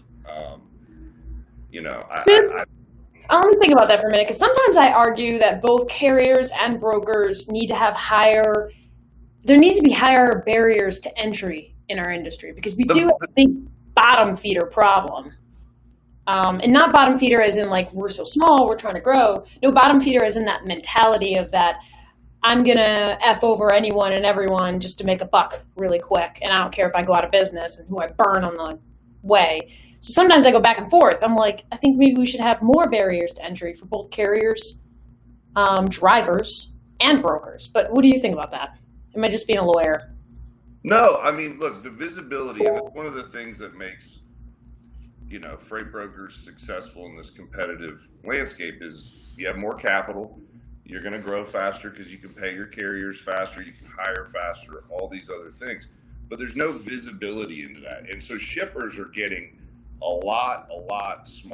Let me think about that for a minute, because sometimes I argue that both carriers and brokers need to have there needs to be higher barriers to entry in our industry, because we do have a big bottom feeder problem. And not bottom feeder as in like, we're so small, we're trying to grow. No, bottom feeder as in that mentality of that, I'm going to F over anyone and everyone just to make a buck really quick. And I don't care if I go out of business and who I burn on the way. So sometimes I go back and forth. I'm like, I think maybe we should have more barriers to entry for both carriers, drivers, and brokers. But what do you think about that? Am I just being a lawyer? No, I mean, look, the visibility, one of the things that makes, freight brokers successful in this competitive landscape is you have more capital, you're going to grow faster because you can pay your carriers faster, you can hire faster, all these other things. But there's no visibility into that. And so shippers are getting a lot smarter.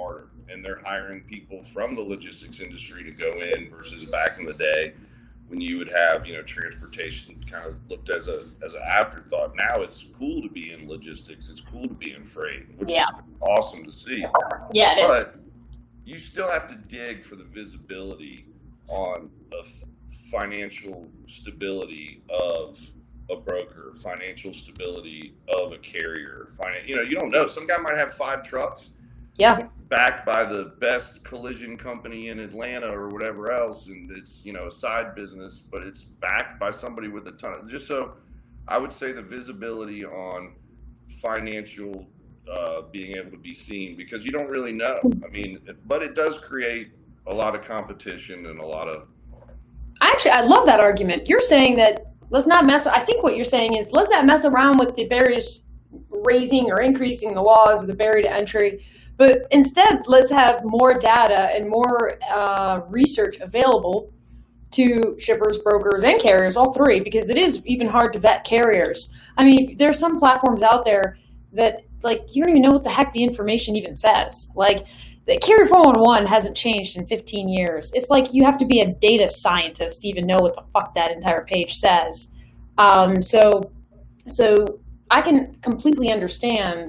and they're hiring people from the logistics industry to go in versus back in the day when you would have, transportation kind of looked as an afterthought. Now it's cool to be in logistics. It's cool to be in freight, which is awesome to see. Yeah, it is. But you still have to dig for the visibility on the financial stability of a broker, financial stability of a carrier. You don't know. Some guy might have 5 trucks. Yeah. Backed by the best collision company in Atlanta or whatever else, and it's a side business, but it's backed by somebody with a ton of. Just so, I would say the visibility on financial being able to be seen, because you don't really know. I mean, but it does create a lot of competition and a lot of. I love that argument. You're saying that let's not mess. I think what you're saying is let's not mess around with the barriers, raising or increasing the laws or the barrier to entry. But instead, let's have more data and more research available to shippers, brokers, and carriers, all three, because it is even hard to vet carriers. I mean, there's some platforms out there that, you don't even know what the heck the information even says. The Carrier 411 hasn't changed in 15 years. It's like you have to be a data scientist to even know what the fuck that entire page says. So I can completely understand.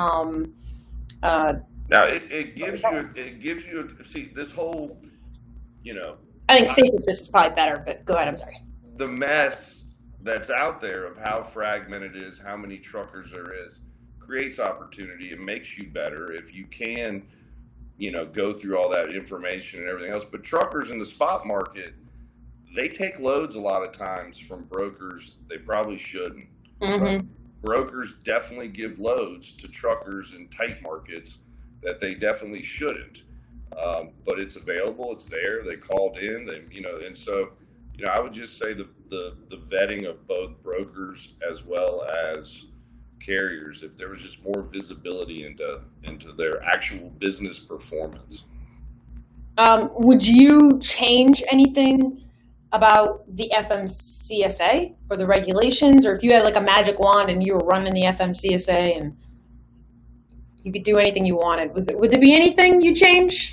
Now it gives you see this whole, I think safety this is probably better, but go ahead. I'm sorry. The mess that's out there of how fragmented it is, how many truckers there is, creates opportunity and makes you better if you can, go through all that information and everything else. But truckers in the spot market, they take loads a lot of times from brokers they probably shouldn't. Mm-hmm. Brokers definitely give loads to truckers in tight markets that they definitely shouldn't. But it's available, it's there, they called in, and so, I would just say the vetting of both brokers as well as carriers, if there was just more visibility into their actual business performance. Would you change anything about the FMCSA or the regulations, or if you had a magic wand and you were running the FMCSA and you could do anything you wanted, would there be anything you change?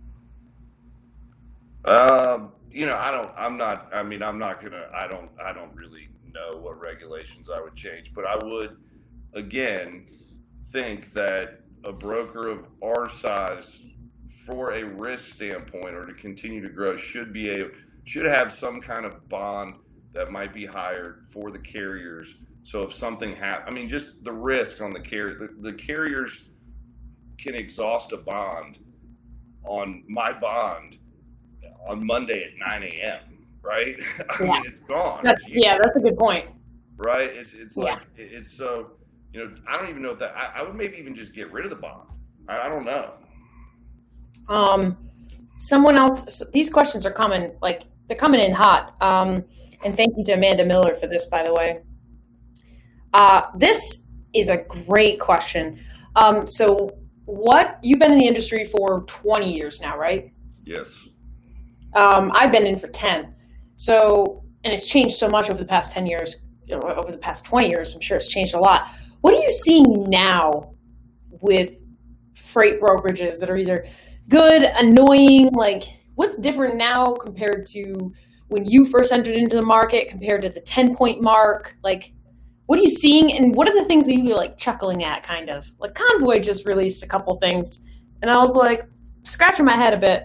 I don't really know what regulations I would change, but I would, again, think that a broker of our size, for a risk standpoint or to continue to grow, should have some kind of bond that might be hired for the carriers. So if something happens, just the risk on the carrier, the carriers can exhaust a bond on my bond on Monday at 9 a.m., right? It's gone. That's a good point. Right? It's like, it's so, I don't even know if that, I would maybe even just get rid of the bond. I don't know. Someone else, these questions are coming, they're coming in hot. And thank you to Amanda Miller for this, by the way. This is a great question. So you've been in the industry for 20 years now, right? Yes. I've been in for 10. So, and it's changed so much over the past 10 years, over the past 20 years, I'm sure it's changed a lot. What are you seeing now with freight brokerages that are either good, annoying, what's different now compared to when you first entered into the market compared to the 10-point mark? What are you seeing, and what are the things that you chuckling at, kind of? Convoy just released a couple things, and I was scratching my head a bit.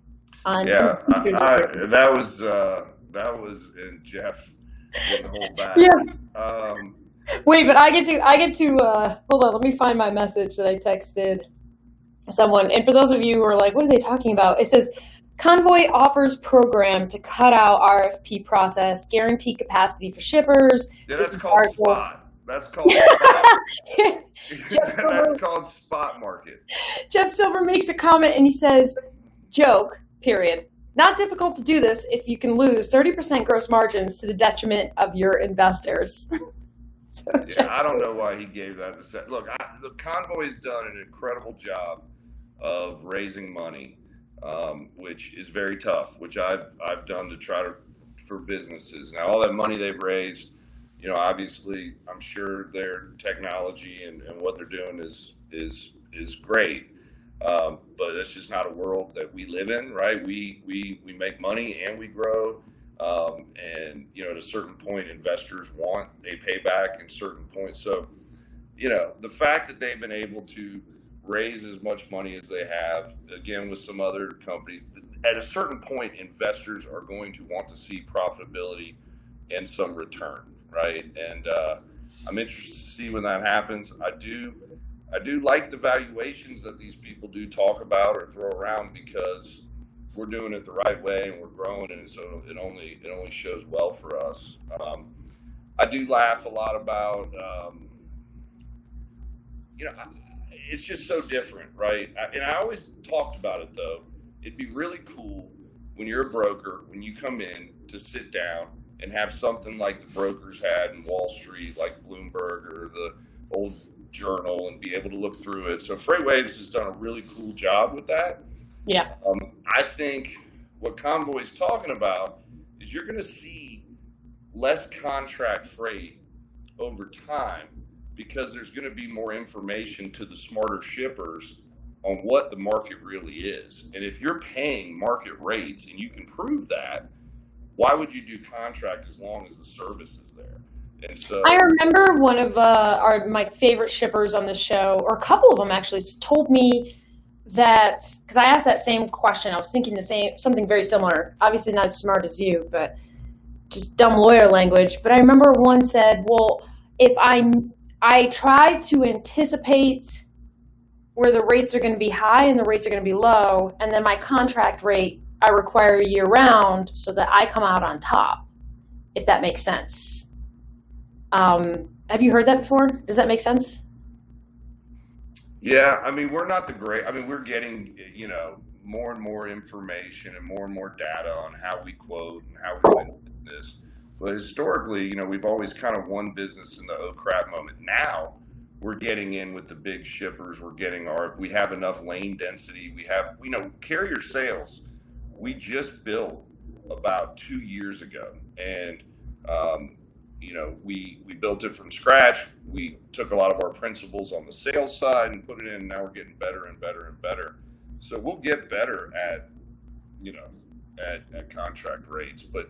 That was in Jeff didn't hold back. Yeah. Wait, but I get to hold on. Let me find my message that I texted someone. And for those of you who are what are they talking about? It says, Convoy offers program to cut out RFP process, guarantee capacity for shippers. Yeah, that's called spot. That's called spot. That's called spot market. Jeff Silver makes a comment and he says, joke, period. Not difficult to do this if you can lose 30% gross margins to the detriment of your investors. I don't know why he gave that to say. Look, the Convoy's done an incredible job of raising money, which is very tough, which I've done to try for businesses. Now, all that money they've raised, obviously, I'm sure their technology and what they're doing is great. But it's just not a world that we live in, right? We make money and we grow. And, at a certain point, investors want a payback in certain points. So, the fact that they've been able to raise as much money as they have, again, with some other companies, at a certain point, investors are going to want to see profitability and some return, right? And I'm interested to see when that happens. I do like the valuations that these people do talk about or throw around, because we're doing it the right way and we're growing, and so it only shows well for us. I do laugh a lot about, it's just so different, right? And I always talked about it, though. It'd be really cool when you're a broker, when you come in, to sit down and have something like the brokers had in Wall Street, like Bloomberg or the old Journal, and be able to look through it. So FreightWaves has done a really cool job with that. Yeah. I think what Convoy's talking about is you're going to see less contract freight over time, because there's going to be more information to the smarter shippers on what the market really is. And if you're paying market rates and you can prove that, why would you do contract as long as the service is there? And so I remember one of my favorite shippers on the show, or a couple of them actually, told me that, because I asked that same question, I was thinking something very similar. Obviously not as smart as you, but just dumb lawyer language. But I remember one said, well, if I try to anticipate where the rates are going to be high and the rates are going to be low, and then my contract rate I require year round so that I come out on top, if that makes sense. Have you heard that before? Does that make sense? Yeah, we're getting, more and more information and more data on how we quote and how we win this. But historically, we've always kind of won business in the oh crap moment. Now we're getting in with the big shippers. We have enough lane density. We have, carrier sales. We just built about 2 years ago, and we built it from scratch. We took a lot of our principles on the sales side and put it in. Now we're getting better and better and better. So we'll get better at contract rates. But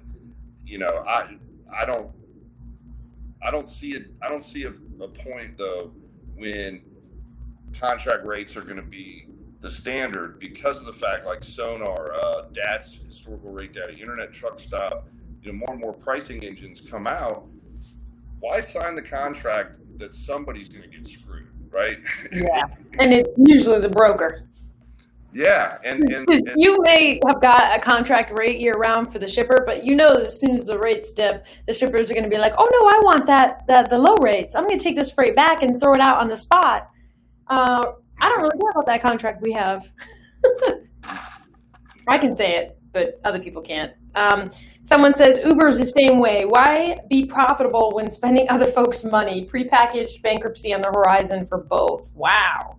I don't see a point, though, when contract rates are going to be the standard, because of the fact, like Sonar, DATS, historical rate data, Internet Truck Stop, more and more pricing engines come out. Why sign the contract that somebody's going to get screwed, right? Yeah, and it's usually the broker. Yeah, and you may have got a contract rate year round for the shipper, but as soon as the rates dip, the shippers are going to be like, "Oh no, I want the low rates. I'm going to take this freight back and throw it out on the spot." I don't really care about that contract we have. I can say it, but other people can't. Someone says Uber's the same way. Why be profitable when spending other folks' money? Prepackaged bankruptcy on the horizon for both. Wow.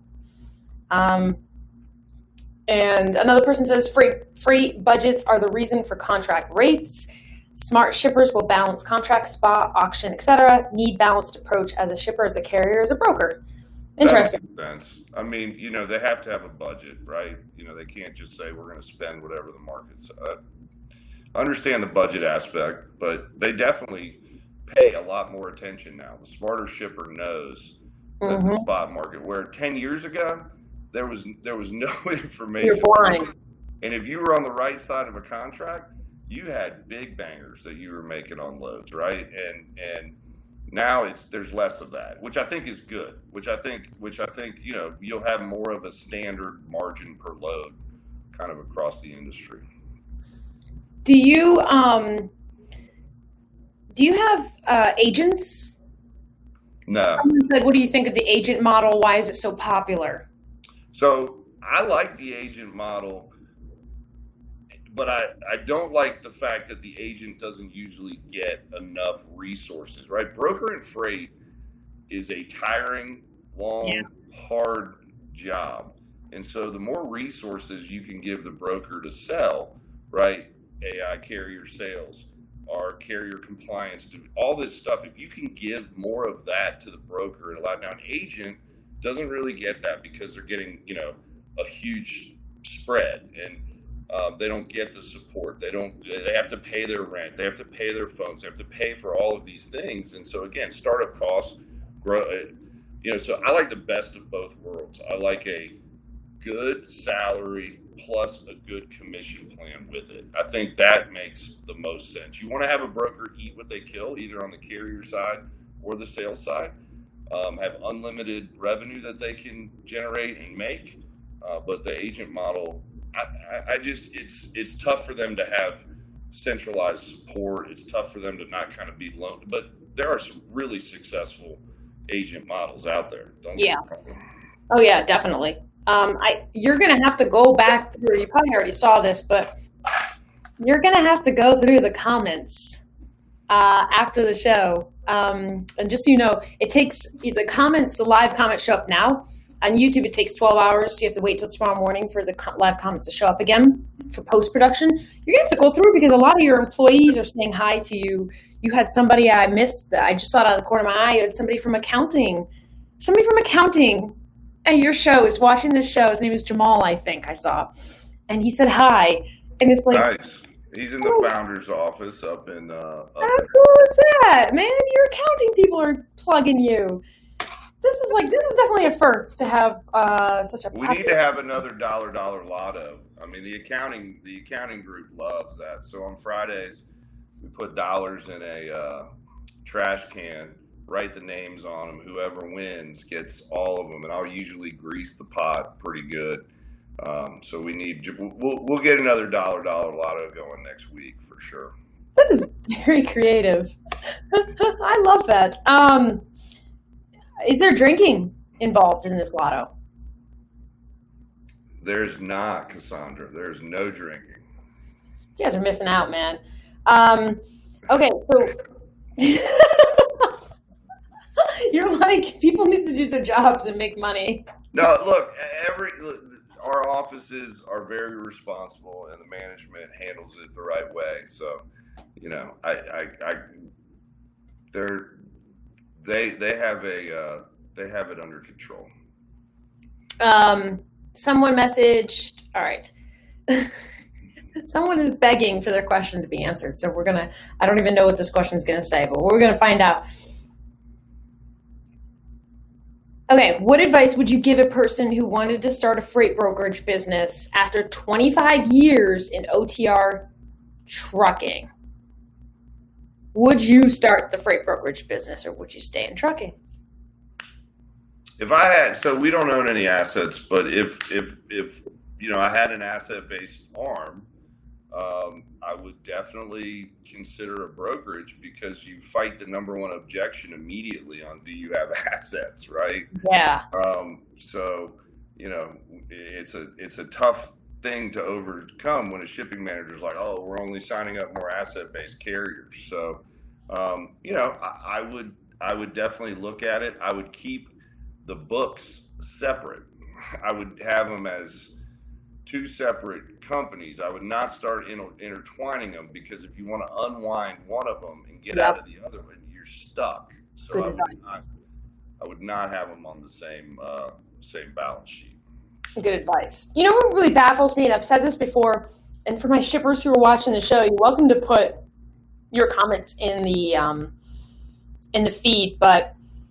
And another person says freight budgets are the reason for contract rates. Smart shippers will balance contract, spot, auction, etc. Need balanced approach as a shipper, as a carrier, as a broker. Interesting. That makes sense. They have to have a budget, right? They can't just say we're going to spend whatever the market's. I understand the budget aspect, but they definitely pay a lot more attention now. The smarter shipper knows that the spot market, where 10 years ago, there was no information. You're blind. And if you were on the right side of a contract, you had big bangers that you were making on loads, right? And now there's less of that, which I think is good. Which I think you'll have more of a standard margin per load, kind of across the industry. Do you have agents? No. Someone said, "What do you think of the agent model? Why is it so popular?" So I like the agent model, but I don't like the fact that the agent doesn't usually get enough resources, right? Broker and freight is a tiring, long, hard job. And so the more resources you can give the broker to sell, right? AI carrier sales, or carrier compliance, all this stuff, if you can give more of that to the broker and allow, now an agent doesn't really get that, because they're getting, a huge spread, and they don't get the support. They have to pay their rent. They have to pay their phones. They have to pay for all of these things. And so again, startup costs grow. So I like the best of both worlds. I like a good salary plus a good commission plan with it. I think that makes the most sense. You want to have a broker eat what they kill, either on the carrier side or the sales side. Have unlimited revenue that they can generate and make. But the agent model, it's tough for them to have centralized support. It's tough for them to not kind of be loaned. But there are some really successful agent models out there. Don't get me wrong. Oh yeah, definitely. You're going to have to go back through, you probably already saw this, but you're going to have to go through the comments after the show. And just so you know, it takes the live comments show up now. On YouTube, it takes 12 hours. So you have to wait till tomorrow morning for the live comments to show up again for post-production. You're going to have to go through because a lot of your employees are saying hi to you. You had somebody I missed. I just saw it out of the corner of my eye. You had somebody from accounting. At your show is watching this show. His name is Jamal, I think I saw. And he said hi. And it's like, nice. He's in the founder's office up in. How cool is that, man? Your accounting people are plugging you. This is definitely a first to have such a. We need to have another dollar lotto. I mean, the accounting group loves that. So on Fridays, we put dollars in a trash can. Write the names on them. Whoever wins gets all of them, and I'll usually grease the pot pretty good. So we'll get another dollar lotto going next week for sure. That is very creative. I love that. Is there drinking involved in this lotto? There's not, Cassandra. There's no drinking. You guys are missing out, man. Okay, so. You're like, people need to do their jobs and make money. No, look, our offices are very responsible, and the management handles it the right way. So, they have it under control. Someone messaged. All right. Someone is begging for their question to be answered. So I don't even know what this question is going to say, but we're going to find out. Okay, what advice would you give a person who wanted to start a freight brokerage business after 25 years in OTR trucking? Would you start the freight brokerage business or would you stay in trucking? If I had, so we don't own any assets, but if I had an asset-based arm, I would definitely consider a brokerage because you fight the number one objection immediately on, do you have assets, right? Yeah. So, it's a tough thing to overcome when a shipping manager is like, oh, we're only signing up more asset-based carriers. So, I would definitely look at it. I would keep the books separate. I would have them as two separate companies. I would not start intertwining them because if you want to unwind one of them and get out of the other one, you're stuck. So I would not have them on the same balance sheet. Good advice. You know what really baffles me, and I've said this before, and for my shippers who are watching the show, you're welcome to put your comments in the feed, but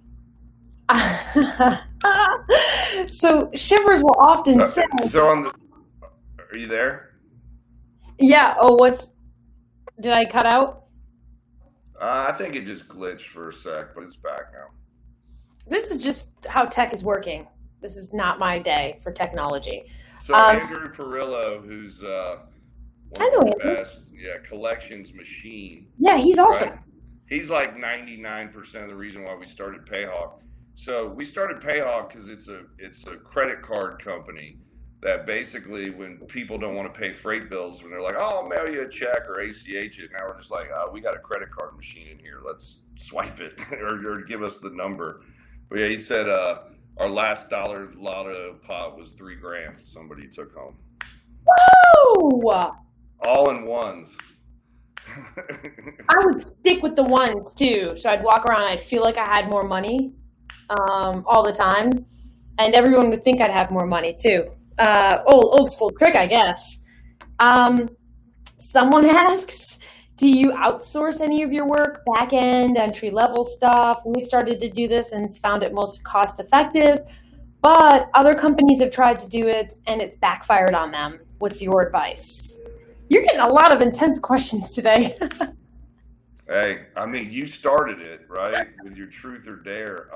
so shippers will often say. So are you there? Yeah. Oh, did I cut out? I think it just glitched for a sec, but it's back now. This is just how tech is working. This is not my day for technology. So Andrew Perillo, who's one of the best, collections machine. Yeah, he's awesome. Right? He's like 99% of the reason why we started Payhawk. So we started Payhawk because it's a credit card company that basically, when people don't want to pay freight bills, when they're like, oh, I'll mail you a check or ACH it, now we're just like, oh, we got a credit card machine in here. Let's swipe it or give us the number. But yeah, he said our last dollar lotto pot was $3,000 somebody took home. Whoa! All in ones. I would stick with the ones too. So I'd walk around and I'd feel like I had more money all the time. And everyone would think I'd have more money too. old school trick, I guess. Someone asks, do you outsource any of your work, back end, entry level stuff? We've started to do this and found it most cost effective, but other companies have tried to do it and it's backfired on them. What's your advice? You're getting a lot of intense questions today. Hey, I mean, you started it, right, with your truth or dare.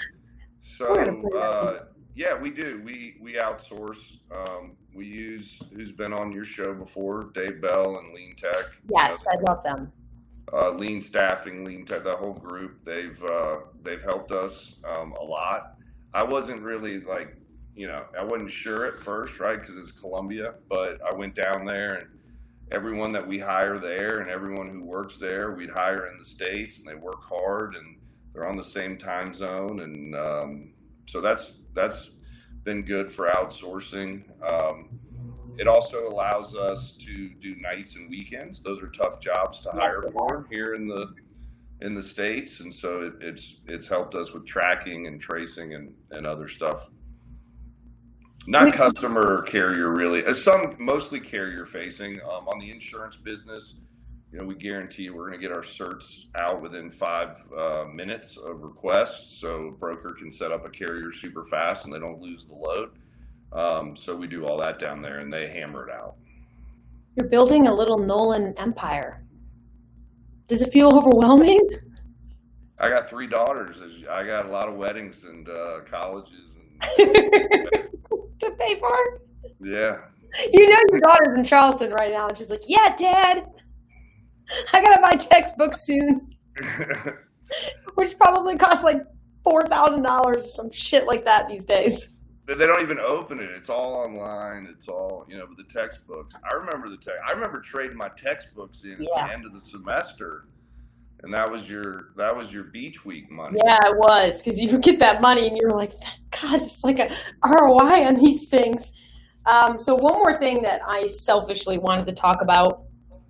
Yeah, we do. We outsource. We use who's been on your show before, Dave Bell and Lean Tech. Yes, I love them. Lean Staffing, Lean Tech, the whole group. They've helped us a lot. I wasn't really I wasn't sure at first, right, because it's Columbia, but I went down there and everyone that we hire there and everyone who works there, we'd hire in the States, and they work hard and they're on the same time zone, and so that's been good for outsourcing. It also allows us to do nights and weekends. Those are tough jobs to hire for here in the States, and so it's helped us with tracking and tracing and other stuff. Not customer or carrier really. Some mostly carrier facing. On the insurance business, we guarantee we're going to get our certs out within 5 minutes of request, so a broker can set up a carrier super fast and they don't lose the load. So we do all that down there and they hammer it out. You're building a little Nolan empire. Does it feel overwhelming? I got 3 daughters. I got a lot of weddings and colleges and to pay for? Yeah. Your daughter's in Charleston right now, and she's like, yeah, Dad, I gotta buy textbooks soon. Which probably costs like $4,000, some shit like that these days. They don't even open it. It's all online. It's all, with the textbooks. I remember trading my textbooks in at the end of the semester. And that was your beach week money. Yeah, it was, because you get that money and you're like, God, it's like a ROI on these things. So one more thing that I selfishly wanted to talk about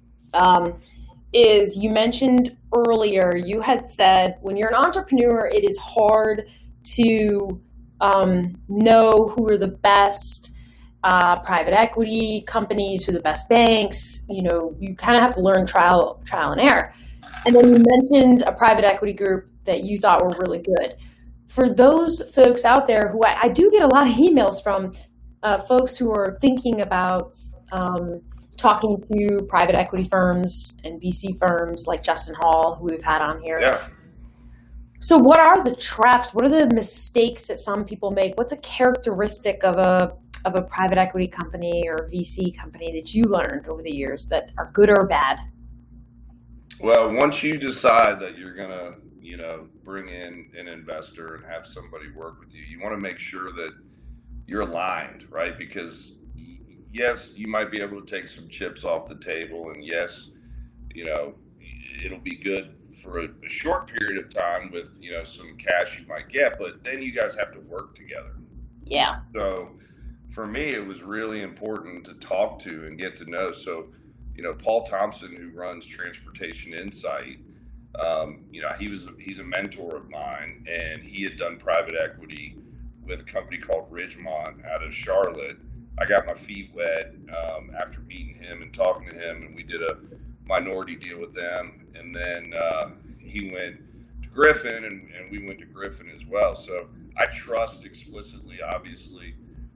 is you mentioned earlier, you had said when you're an entrepreneur, it is hard to know who are the best private equity companies, who are the best banks. You kind of have to learn trial and error. And then you mentioned a private equity group that you thought were really good. For those folks out there who I do get a lot of emails from, folks who are thinking about talking to private equity firms and VC firms like Justin Hall, who we've had on here. Yeah. So what are the traps? What are the mistakes that some people make? What's a characteristic of a private equity company or VC company that you learned over the years that are good or bad? Well, once you decide that you're going to, bring in an investor and have somebody work with you, you want to make sure that you're aligned, right? Because yes, you might be able to take some chips off the table, and yes, it'll be good for a short period of time with, some cash you might get, but then you guys have to work together. Yeah. So for me, it was really important to talk to and get to know. So, Paul Thompson, who runs Transportation Insight, he's a mentor of mine, and he had done private equity with a company called Ridgemont out of Charlotte. I got my feet wet after meeting him and talking to him, and we did a minority deal with them. And then he went to Griffin, and we went to Griffin as well. So I trust explicitly, obviously.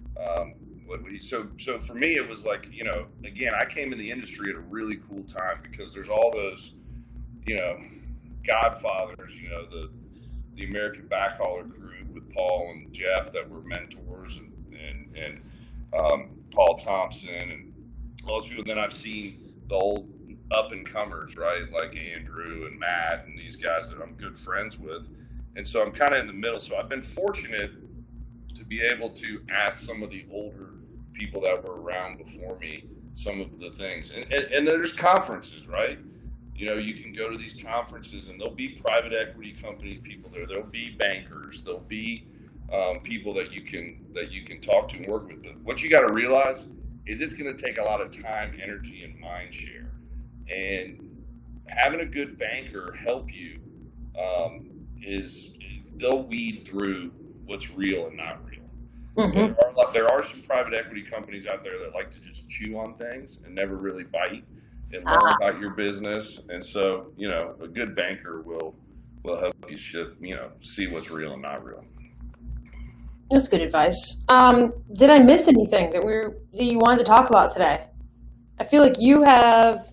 So for me, it was like, again, I came in the industry at a really cool time because there's all those, godfathers, the American Backhauler group with Paul and Jeff that were mentors, and Paul Thompson and all those people. Then I've seen the old up and comers, right? Like Andrew and Matt and these guys that I'm good friends with. And so I'm kind of in the middle. So I've been fortunate to be able to ask some of the older people that were around before me some of the things. And there's conferences, right? You can go to these conferences and there'll be private equity company people there. There'll be bankers. There'll be people that you can talk to and work with. But what you got to realize is it's going to take a lot of time, energy, and mind share. And having a good banker help you is they'll weed through what's real and not real. Mm-hmm. There are some private equity companies out there that like to just chew on things and never really bite and learn about your business. And so, a good banker will help you see what's real and not real. That's good advice. Did I miss anything that you wanted to talk about today? I feel like you have,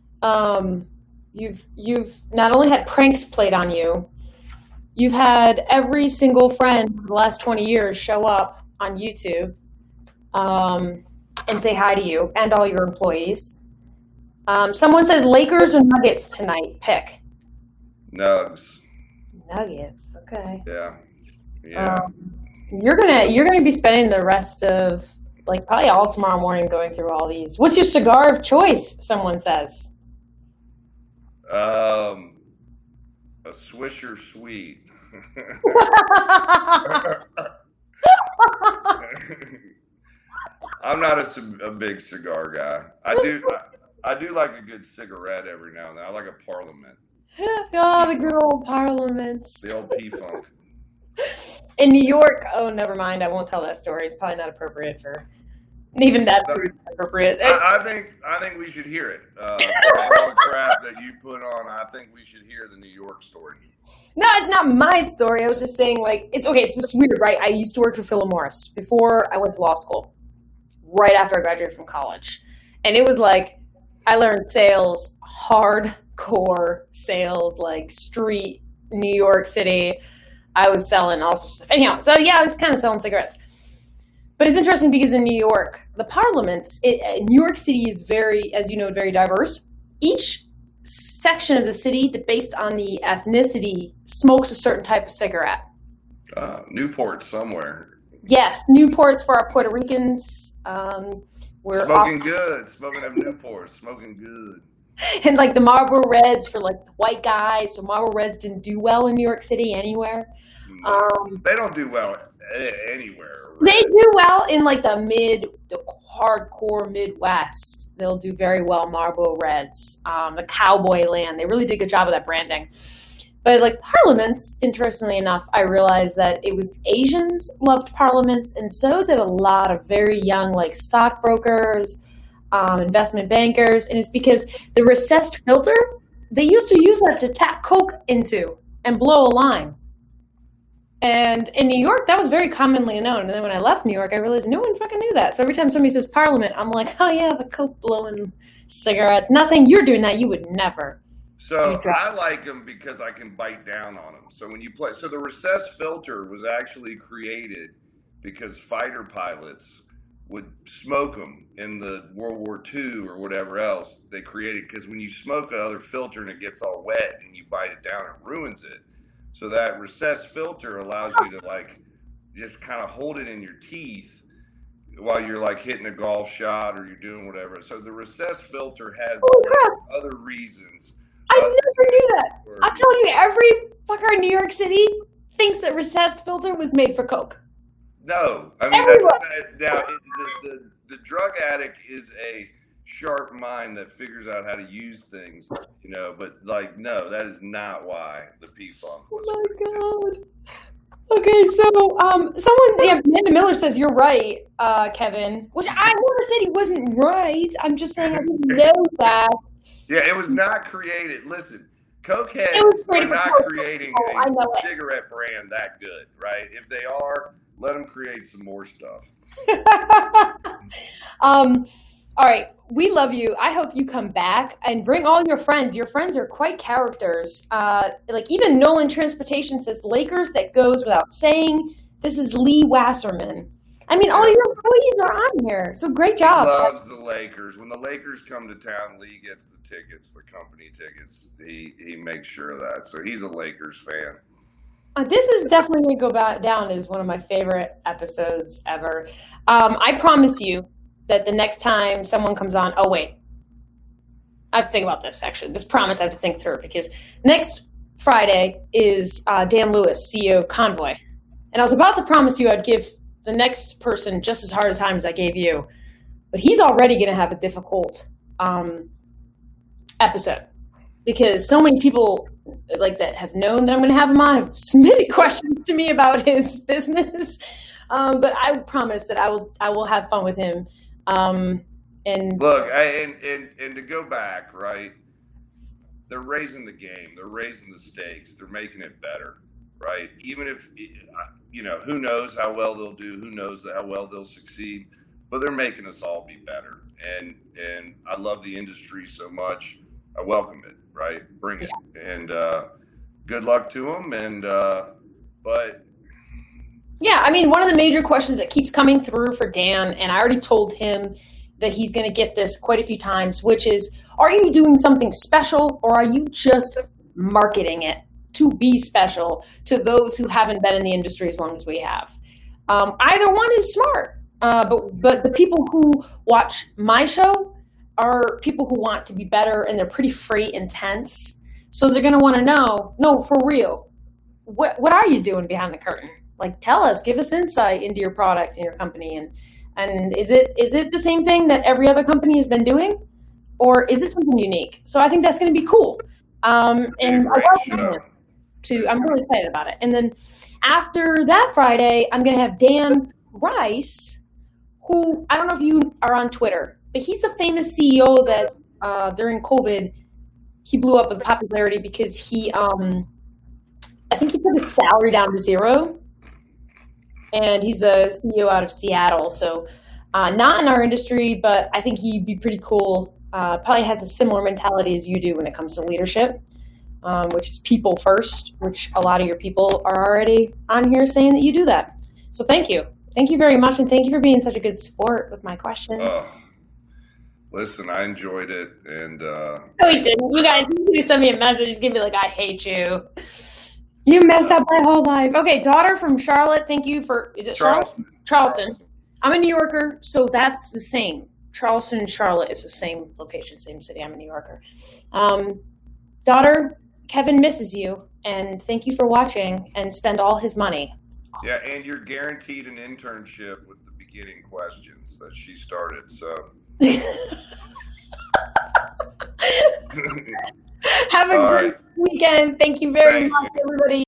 you've not only had pranks played on you, you've had every single friend for the last 20 years show up on YouTube and say hi to you and all your employees. Someone says Lakers or Nuggets tonight. Pick. Nuggets. Nuggets. Okay. Yeah. You're gonna be spending the rest of probably all tomorrow morning going through all these. What's your cigar of choice? Someone says. A Swisher Sweet. I'm not a big cigar guy. I do like a good cigarette every now and then. I like a Parliament. Oh, the good old Parliaments. The old P-Funk. In New York, oh, never mind. I won't tell that story. It's probably not appropriate for even that. Appropriate. I think we should hear it. All the crap that you put on, I think we should hear the New York story. No, it's not my story. I was just saying, it's okay. It's just weird, right? I used to work for Philip Morris before I went to law school, right after I graduated from college. And it was I learned sales, hardcore sales, street New York City. I was selling all sorts of stuff. Anyhow, so yeah, I was kind of selling cigarettes. But it's interesting because in New York, the parliaments, New York City is very, as you know, very diverse. Each section of the city, based on the ethnicity, smokes a certain type of cigarette. Newport somewhere. Yes, Newport's for our Puerto Ricans. We're smoking good. Smoking them Newports. Smoking good. And the Marlboro Reds for the white guys. So Marlboro Reds didn't do well in New York City anywhere. They don't do well anywhere. Right? They do well in the hardcore Midwest. They'll do very well. Marlboro Reds, the cowboy land. They really did a good job of that branding. But parliaments, interestingly enough, I realized that it was Asians loved parliaments, and so did a lot of very young stockbrokers, investment bankers, and it's because the recessed filter, they used to use that to tap Coke into and blow a line. And in New York, that was very commonly known. And then when I left New York, I realized no one fucking knew that. So every time somebody says Parliament, I'm like, oh yeah, the Coke blowing cigarette. Not saying you're doing that. You would never. So I like them because I can bite down on them. So when you play, so the recessed filter was actually created because fighter pilots would smoke them in the World War II or whatever else they created. Because when you smoke another filter and it gets all wet and you bite it down, it ruins it. So that recessed filter allows you to just kind of hold it in your teeth while you're hitting a golf shot or you're doing whatever. So the recessed filter has other reasons. I never knew that. I'm telling you, every fucker in New York City thinks that recessed filter was made for Coke. No, I mean the drug addict is a sharp mind that figures out how to use things, but no, that is not why the P-Funk was created. God. Okay, so Amanda Miller says you're right, Kevin, which I never said he wasn't right. I'm just saying I didn't know that. Yeah, it was not created. Listen, cokeheads are not creating a cigarette brand that good, right? If they are, let them create some more stuff. All right, we love you. I hope you come back and bring all your friends. Your friends are quite characters. Even Nolan Transportation says Lakers. That goes without saying. This is Lee Wasserman. I mean, all your employees are on here. So great job. He loves the Lakers. When the Lakers come to town, Lee gets the tickets, the company tickets. He makes sure of that. So he's a Lakers fan. This is definitely going to go down as one of my favorite episodes ever. I promise you that the next time someone comes on, oh, wait. I have to think about this, actually. This promise I have to think through because next Friday is Dan Lewis, CEO of Convoy. And I was about to promise you I'd give the next person just as hard a time as I gave you. But he's already going to have a difficult episode because so many people that have known that I'm going to have him on have submitted questions to me about his business. But I promise that I will have fun with him. And Look, and to go back, right? They're raising the game. They're raising the stakes. They're making it better, right? Even if, who knows how well they'll do? Who knows how well they'll succeed? But they're making us all be better. And I love the industry so much. I welcome it, right? Bring it. And good luck to them. And but yeah, I mean, one of the major questions that keeps coming through for Dan, and I already told him that he's going to get this quite a few times, which is, are you doing something special, or are you just marketing it to be special to those who haven't been in the industry as long as we have? Either one is smart, but the people who watch my show are people who want to be better, and they're pretty free intense. So they're going to want to know, no, for real, what are you doing behind the curtain? Like, tell us, give us insight into your product and your company. And is it the same thing that every other company has been doing? Or is it something unique? So I think that's going to be cool. And I'm really excited about it. And then after that Friday, I'm going to have Dan Rice, who, I don't know if you are on Twitter, but he's a famous CEO that during COVID, he blew up with popularity because he, I think he took his salary down to zero. And he's a CEO out of Seattle. So not in our industry, but I think he'd be pretty cool. Probably has a similar mentality as you do when it comes to leadership, which is people first, which a lot of your people are already on here saying that you do that. So thank you. Thank you very much. And thank you for being such a good sport with my questions. Listen, I enjoyed it. And no, he didn't. You guys, you send me a message, give me like, I hate you. You messed up my whole life. Okay, daughter from Charlotte. Thank you for, is it Charleston? Charleston. I'm a New Yorker, so that's the same. Charleston and Charlotte is the same location, same city. I'm a New Yorker. Daughter, Kevin misses you, and thank you for watching and spend all his money. Yeah, and you're guaranteed an internship with the beginning questions that she started, so. Have a great weekend. Thank you very much, everybody.